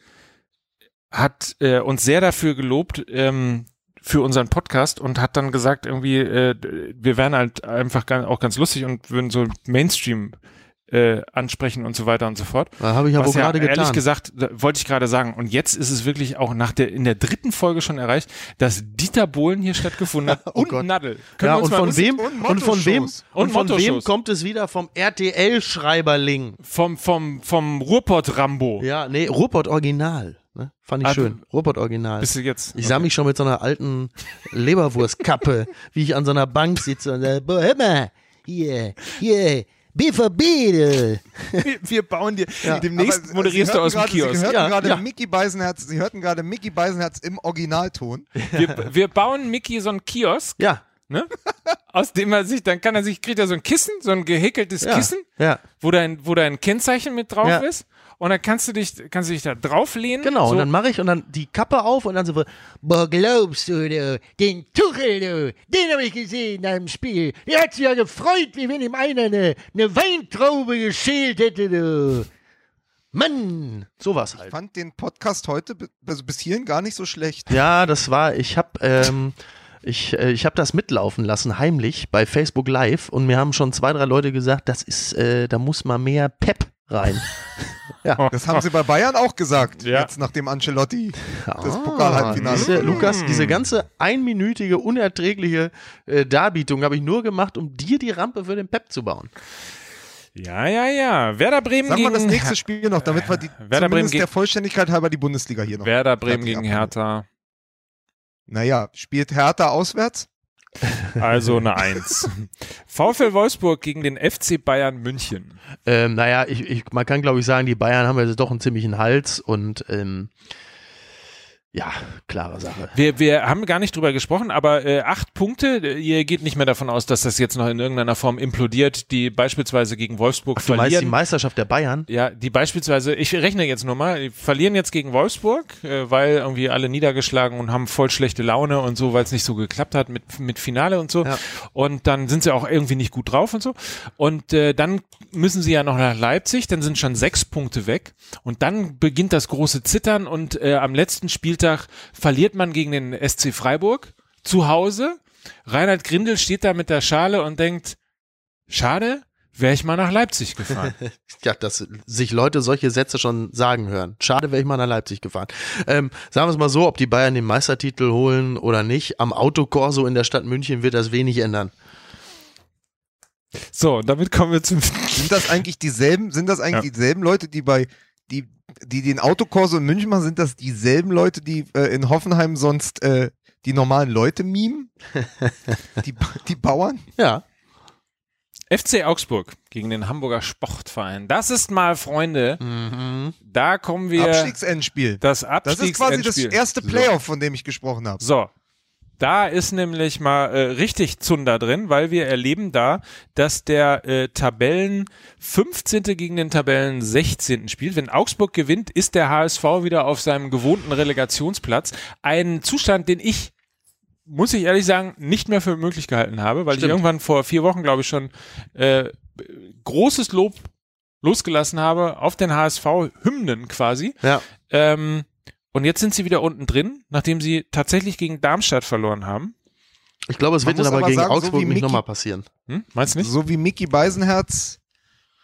Speaker 1: hat äh, uns sehr dafür gelobt, ähm, für unseren Podcast und hat dann gesagt, irgendwie, äh, wir wären halt einfach ganz, auch ganz lustig und würden so Mainstream äh, ansprechen und so weiter und so fort.
Speaker 2: Da habe ich ja wohl
Speaker 1: Was ja
Speaker 2: gerade
Speaker 1: ehrlich
Speaker 2: getan.
Speaker 1: gesagt, da wollte ich gerade sagen, und jetzt ist es wirklich auch nach der, in der dritten Folge schon erreicht, dass Dieter Bohlen hier stattgefunden hat
Speaker 2: Oh
Speaker 1: und
Speaker 2: Gott.
Speaker 1: Nadel. Können
Speaker 2: Ja,
Speaker 1: wir uns
Speaker 2: und
Speaker 1: mal
Speaker 2: von
Speaker 1: uns-
Speaker 2: wem,
Speaker 3: und
Speaker 2: und von wem,
Speaker 3: Motto-Shows.
Speaker 2: und
Speaker 1: Und
Speaker 2: von wem
Speaker 1: Motto-Shows.
Speaker 2: kommt es wieder? Vom R T L-Schreiberling.
Speaker 1: Vom, vom, vom Ruhrpott-Rambo.
Speaker 2: Ja, nee, Ruhrpott Original. Ne? Fand ich
Speaker 1: Ah,
Speaker 2: schön. Ruhrpott Original.
Speaker 1: Bist du jetzt?
Speaker 2: Ich sah mich schon mit so einer alten Leberwurstkappe, wie ich an so einer Bank sitze und sage, boah, hör mal, hier, hier, B V B, du.
Speaker 1: Wir, wir bauen dir.
Speaker 2: Ja.
Speaker 1: Demnächst
Speaker 3: Aber
Speaker 1: moderierst
Speaker 3: Sie
Speaker 1: du aus dem
Speaker 3: hörten gerade-
Speaker 1: Kiosk.
Speaker 3: Sie hörten
Speaker 2: Ja,
Speaker 3: gerade
Speaker 2: ja.
Speaker 3: Micky Beisenherz, Sie hörten gerade Micky Beisenherz im Originalton.
Speaker 1: Wir, wir bauen Mickey so einen Kiosk,
Speaker 2: Ja,
Speaker 1: ne? Aus dem er sich, dann kann er sich, kriegt er so ein Kissen, so ein gehäkeltes
Speaker 2: ja,
Speaker 1: Kissen,
Speaker 2: ja.
Speaker 1: wo dein, wo dein Kennzeichen mit drauf
Speaker 2: Ja.
Speaker 1: ist. Und dann kannst du dich, kannst du dich da drauflehnen.
Speaker 2: Genau,
Speaker 1: so.
Speaker 2: und dann mache ich und dann die Kappe auf und dann so, boah, glaubst du, du, den Tuchel, du, den habe ich gesehen nach dem Spiel. Der hat sich ja gefreut, wie wenn ihm einer eine, eine Weintraube geschält hätte, du. Mann, sowas
Speaker 3: Ich
Speaker 2: halt.
Speaker 3: fand den Podcast heute bi- also bis hierhin gar nicht so schlecht.
Speaker 2: Ja, das war, ich habe ähm, ich, äh, ich hab das mitlaufen lassen, heimlich, bei Facebook Live und mir haben schon zwei, drei Leute gesagt, das ist, äh, da muss mal mehr Pep rein.
Speaker 3: Das haben sie bei Bayern auch gesagt,
Speaker 1: Ja.
Speaker 3: jetzt nachdem Ancelotti das
Speaker 2: Ah,
Speaker 3: Pokal-Halbfinale.
Speaker 2: siehst du, Lukas, diese ganze einminütige, unerträgliche äh, Darbietung habe ich nur gemacht, um dir die Rampe für den Pep zu bauen.
Speaker 1: Ja, ja, ja. Werder Bremen
Speaker 3: Sag
Speaker 1: gegen
Speaker 3: mal das nächste Spiel noch, damit wir die,
Speaker 1: Werder Bremen
Speaker 3: zumindest
Speaker 1: gegen-
Speaker 3: der Vollständigkeit halber die Bundesliga hier noch.
Speaker 1: Werder Bremen
Speaker 3: fertig
Speaker 1: gegen
Speaker 3: abhandeln.
Speaker 1: Hertha.
Speaker 3: Naja, spielt Hertha auswärts?
Speaker 1: Also eine Eins. VfL Wolfsburg gegen den F C Bayern München.
Speaker 2: Ähm, naja, ich, ich, man kann glaube ich sagen, die Bayern haben jetzt doch einen ziemlichen Hals und ähm, ja, klare Sache.
Speaker 1: Wir, wir haben gar nicht drüber gesprochen, aber äh, acht Punkte, ihr geht nicht mehr davon aus, dass das jetzt noch in irgendeiner Form implodiert, die beispielsweise gegen Wolfsburg
Speaker 2: Ach, du meinst die
Speaker 1: verlieren.
Speaker 2: Meisterschaft der Bayern?
Speaker 1: Ja, die beispielsweise, ich rechne jetzt nur mal, die verlieren jetzt gegen Wolfsburg, äh, weil irgendwie alle niedergeschlagen und haben voll schlechte Laune und so, weil es nicht so geklappt hat mit, mit Finale und so.
Speaker 2: Ja.
Speaker 1: Und dann sind sie auch irgendwie nicht gut drauf und so. Und äh, dann müssen sie ja noch nach Leipzig, dann sind schon sechs Punkte weg. Und dann beginnt das große Zittern und äh, am letzten Spieltag verliert man gegen den S C Freiburg zu Hause. Reinhard Grindel steht da mit der Schale und denkt, schade, wäre ich mal nach Leipzig gefahren.
Speaker 2: Ja, dass sich Leute solche Sätze schon sagen hören. Schade, wäre ich mal nach Leipzig gefahren. Ähm, sagen wir es mal so, ob die Bayern den Meistertitel holen oder nicht, am Autokorso in der Stadt München wird das wenig ändern.
Speaker 1: So, damit kommen wir zum
Speaker 3: Sind das eigentlich dieselben, sind das eigentlich
Speaker 1: Ja.
Speaker 3: dieselben Leute, die bei, die, die den Autokorso in München machen, sind das dieselben Leute, die äh, in Hoffenheim sonst äh, die normalen Leute mimen? die, die Bauern?
Speaker 2: Ja.
Speaker 1: F C Augsburg gegen den Hamburger Sportverein. Das ist mal, Freunde,
Speaker 2: Mhm.
Speaker 1: da kommen wir
Speaker 3: Abstiegsendspiel.
Speaker 1: das
Speaker 3: Das ist quasi das
Speaker 1: Abstiegsendspiel.
Speaker 3: erste Playoff, von dem ich gesprochen habe.
Speaker 1: So, da ist nämlich mal äh, richtig Zunder drin, weil wir erleben da, dass der äh, Tabellen fünfzehnte gegen den Tabellen sechzehnten spielt. Wenn Augsburg gewinnt, ist der H S V wieder auf seinem gewohnten Relegationsplatz. Ein Zustand, den ich, muss ich ehrlich sagen, nicht mehr für möglich gehalten habe, weil
Speaker 2: Stimmt.
Speaker 1: ich irgendwann vor vier Wochen, glaube ich, schon äh, großes Lob losgelassen habe auf den H S V, Hymnen quasi.
Speaker 2: Ja.
Speaker 1: Ähm, und jetzt sind sie wieder unten drin, nachdem sie tatsächlich gegen Darmstadt verloren haben.
Speaker 2: Ich glaube, es
Speaker 3: Man
Speaker 2: wird dann
Speaker 3: muss
Speaker 2: aber
Speaker 3: aber
Speaker 2: gegen
Speaker 3: sagen, so
Speaker 2: Augsburg
Speaker 3: wie
Speaker 2: nicht
Speaker 3: Mickey-
Speaker 2: nochmal passieren.
Speaker 1: Hm? Meinst du nicht?
Speaker 3: So wie Micky Beisenherz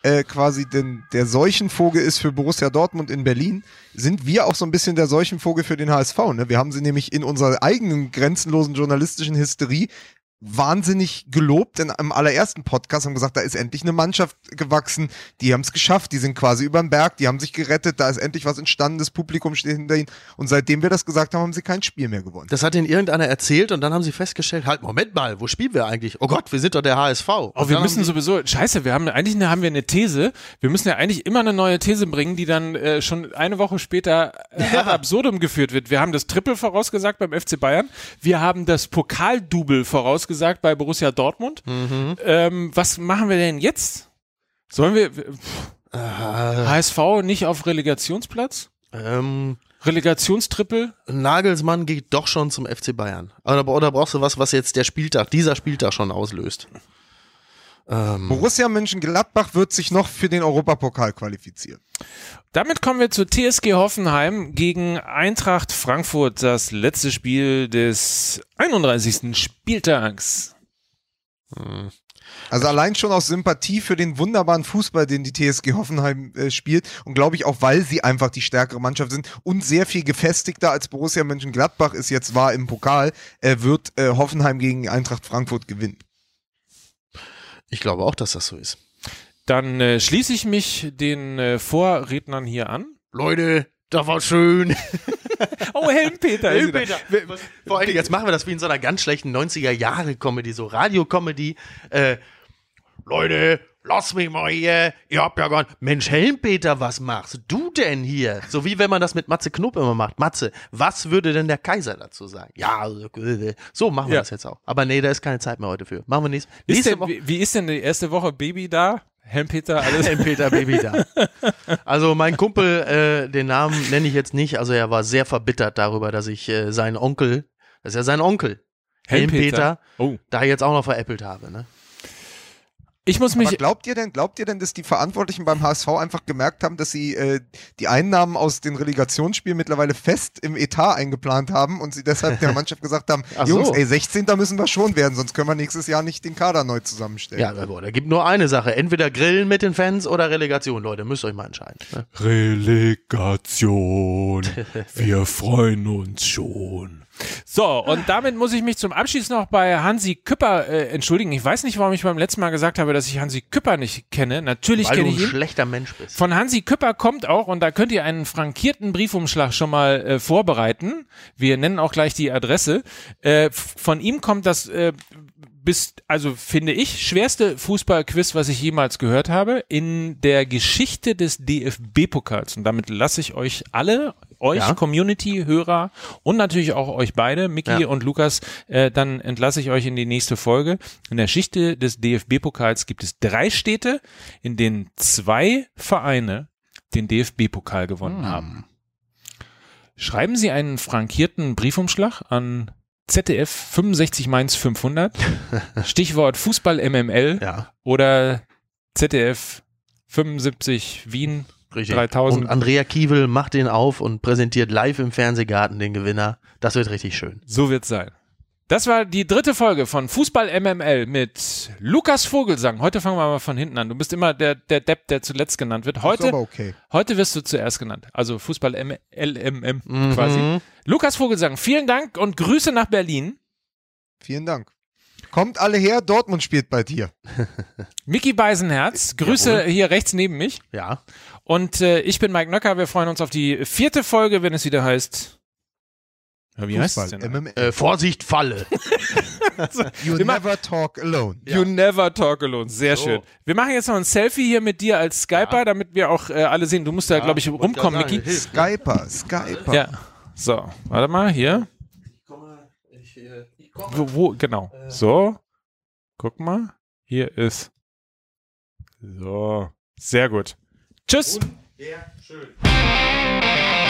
Speaker 3: äh, quasi den, der Seuchenvogel ist für Borussia Dortmund in Berlin, sind wir auch so ein bisschen der Seuchenvogel für den H S V. Ne? Wir haben sie nämlich in unserer eigenen grenzenlosen journalistischen Hysterie wahnsinnig gelobt in einem allerersten Podcast, haben gesagt, da ist endlich eine Mannschaft gewachsen, die haben es geschafft, die sind quasi über den Berg, die haben sich gerettet, da ist endlich was entstanden, das Publikum steht hinter ihnen und seitdem wir das gesagt haben, haben sie kein Spiel mehr gewonnen.
Speaker 2: Das hat ihnen irgendeiner erzählt und dann haben sie festgestellt, halt, Moment mal, wo spielen wir eigentlich? Oh Gott, wir sind doch der H S V.
Speaker 1: Oh, wir müssen sowieso, scheiße, wir haben eigentlich eine, haben wir eine These, wir müssen ja eigentlich immer eine neue These bringen, die dann äh, schon eine Woche später äh,
Speaker 2: Ja.
Speaker 1: ad absurdum geführt wird. Wir haben das Triple vorausgesagt beim F C Bayern, wir haben das Pokaldouble vorausgesagt bei Borussia Dortmund.
Speaker 2: Mhm.
Speaker 1: Ähm, was machen wir denn jetzt? Sollen wir pff,
Speaker 2: Äh,
Speaker 1: H S V nicht auf Relegationsplatz?
Speaker 2: ähm,
Speaker 1: Relegationstriple?
Speaker 2: Nagelsmann geht doch schon zum F C Bayern. Oder, oder brauchst du was, was jetzt der Spieltag, dieser Spieltag schon auslöst? Ähm,
Speaker 3: Borussia Mönchengladbach wird sich noch für den Europapokal qualifizieren.
Speaker 1: Damit kommen wir zu T S G Hoffenheim gegen Eintracht Frankfurt, das letzte Spiel des einunddreißigsten Spieltags.
Speaker 3: Also allein schon aus Sympathie für den wunderbaren Fußball, den die T S G Hoffenheim äh, spielt und glaube ich auch, weil sie einfach die stärkere Mannschaft sind und sehr viel gefestigter als Borussia Mönchengladbach es jetzt war im Pokal, äh, wird äh, Hoffenheim gegen Eintracht Frankfurt gewinnen.
Speaker 2: Ich glaube auch, dass das so ist.
Speaker 1: Dann äh, schließe ich mich den äh, Vorrednern hier an.
Speaker 2: Leute, das war schön.
Speaker 1: Oh, Helmpeter. ist wieder-
Speaker 2: Helmpeter. Vor allen Dingen, jetzt machen wir das wie in so einer ganz schlechten neunziger-Jahre-Comedy, so Radio-Comedy. Äh, Leute, lass mich mal hier. Ihr habt ja gar nicht. Mensch, Helmpeter, was machst du denn hier? So wie wenn man das mit Matze Knob immer macht. Matze, was würde denn der Kaiser dazu sagen? Ja, also, äh, so machen wir
Speaker 1: Ja.
Speaker 2: das jetzt auch. Aber nee, da ist keine Zeit mehr heute für. Machen wir nächste,
Speaker 1: Ist
Speaker 2: nächste
Speaker 1: denn,
Speaker 2: Woche.
Speaker 1: wie, wie ist denn die erste Woche Baby da? Helmpeter, alles.
Speaker 2: Helmpeter Baby da. Also mein Kumpel, äh, den Namen nenne ich jetzt nicht, also er war sehr verbittert darüber, dass ich äh, seinen Onkel, das ist ja sein Onkel, Helmpeter,
Speaker 1: Oh.
Speaker 2: da jetzt auch noch veräppelt habe. Ne?
Speaker 1: Ich muss mich.
Speaker 3: Aber glaubt ihr denn, glaubt ihr denn, dass die Verantwortlichen beim H S V einfach gemerkt haben, dass sie äh, die Einnahmen aus den Relegationsspielen mittlerweile fest im Etat eingeplant haben und sie deshalb der Mannschaft gesagt haben,
Speaker 2: Ach so.
Speaker 3: Jungs, ey, sechzehnter müssen wir schon werden, sonst können wir nächstes Jahr nicht den Kader neu zusammenstellen.
Speaker 2: Ja, aber da gibt nur eine Sache, entweder grillen mit den Fans oder Relegation, Leute, müsst ihr euch mal entscheiden. Ne?
Speaker 1: Relegation. Wir freuen uns schon. So, und damit muss ich mich zum Abschluss noch bei Hansi Küpper äh, entschuldigen. Ich weiß nicht, warum ich beim letzten Mal gesagt habe, dass ich Hansi Küpper nicht kenne. Natürlich
Speaker 2: Weil du
Speaker 1: kenne
Speaker 2: ein
Speaker 1: ich ihn.
Speaker 2: schlechter Mensch bist.
Speaker 1: Von Hansi Küpper kommt auch, und da könnt ihr einen frankierten Briefumschlag schon mal äh, vorbereiten. Wir nennen auch gleich die Adresse. Äh, von ihm kommt das äh, bis, also finde ich, schwerste Fußballquiz, was ich jemals gehört habe, in der Geschichte des D F B-Pokals. Und damit lasse ich euch alle, euch
Speaker 2: Ja.
Speaker 1: Community-Hörer und natürlich auch euch beide, Micky
Speaker 2: Ja.
Speaker 1: und Lukas, äh, dann entlasse ich euch in die nächste Folge. In der Geschichte des D F B-Pokals gibt es drei Städte, in denen zwei Vereine den D F B-Pokal gewonnen haben. Schreiben Sie einen frankierten Briefumschlag an Z D F fünfundsechzig Mainz fünfhundert, Stichwort Fußball M M L
Speaker 2: Ja,
Speaker 1: oder Z D F fünfundsiebzig Wien
Speaker 2: richtig.
Speaker 1: dreitausend.
Speaker 2: Und Andrea Kiewel macht den auf und präsentiert live im Fernsehgarten den Gewinner. Das wird richtig schön.
Speaker 1: So wird's sein. Das war die dritte Folge von Fußball M M L mit Lukas Vogelsang. Heute fangen wir mal von hinten an. Du bist immer der, der Depp, der zuletzt genannt wird.
Speaker 3: Das ist
Speaker 1: Heute,
Speaker 3: aber okay.
Speaker 1: heute wirst du zuerst genannt. Also Fußball M L M M
Speaker 2: Mhm.
Speaker 1: quasi. Lukas Vogelsang, vielen Dank und Grüße nach Berlin.
Speaker 3: Vielen Dank. Kommt alle her, Dortmund spielt bei dir.
Speaker 1: Micky Beisenherz, Grüße
Speaker 2: Jawohl.
Speaker 1: hier rechts neben mich.
Speaker 2: Ja.
Speaker 1: Und äh, ich bin Mike Nöcker. Wir freuen uns auf die vierte Folge, wenn es wieder heißt. Ja, wie heißt es
Speaker 3: Fußball,
Speaker 1: denn?
Speaker 3: M M L.
Speaker 2: Äh, Vorsicht, Falle.
Speaker 3: You
Speaker 1: wir ma-
Speaker 3: never talk alone.
Speaker 1: You never talk alone. Sehr
Speaker 2: So.
Speaker 1: schön. Wir machen jetzt noch ein Selfie hier mit dir als Skyper,
Speaker 2: Ja.
Speaker 1: damit wir auch äh, alle sehen. Du musst da,
Speaker 2: Ja,
Speaker 1: glaube ich,
Speaker 2: wollte
Speaker 1: rumkommen,
Speaker 2: gerade sagen,
Speaker 1: Micky.
Speaker 2: hilft.
Speaker 3: Skyper, Skyper.
Speaker 1: Ja. So, warte mal, hier.
Speaker 2: Ich, äh, ich komme.
Speaker 1: Wo, wo genau. So. Guck mal. Hier ist. So. Sehr gut. Tschüss.
Speaker 2: Sehr schön.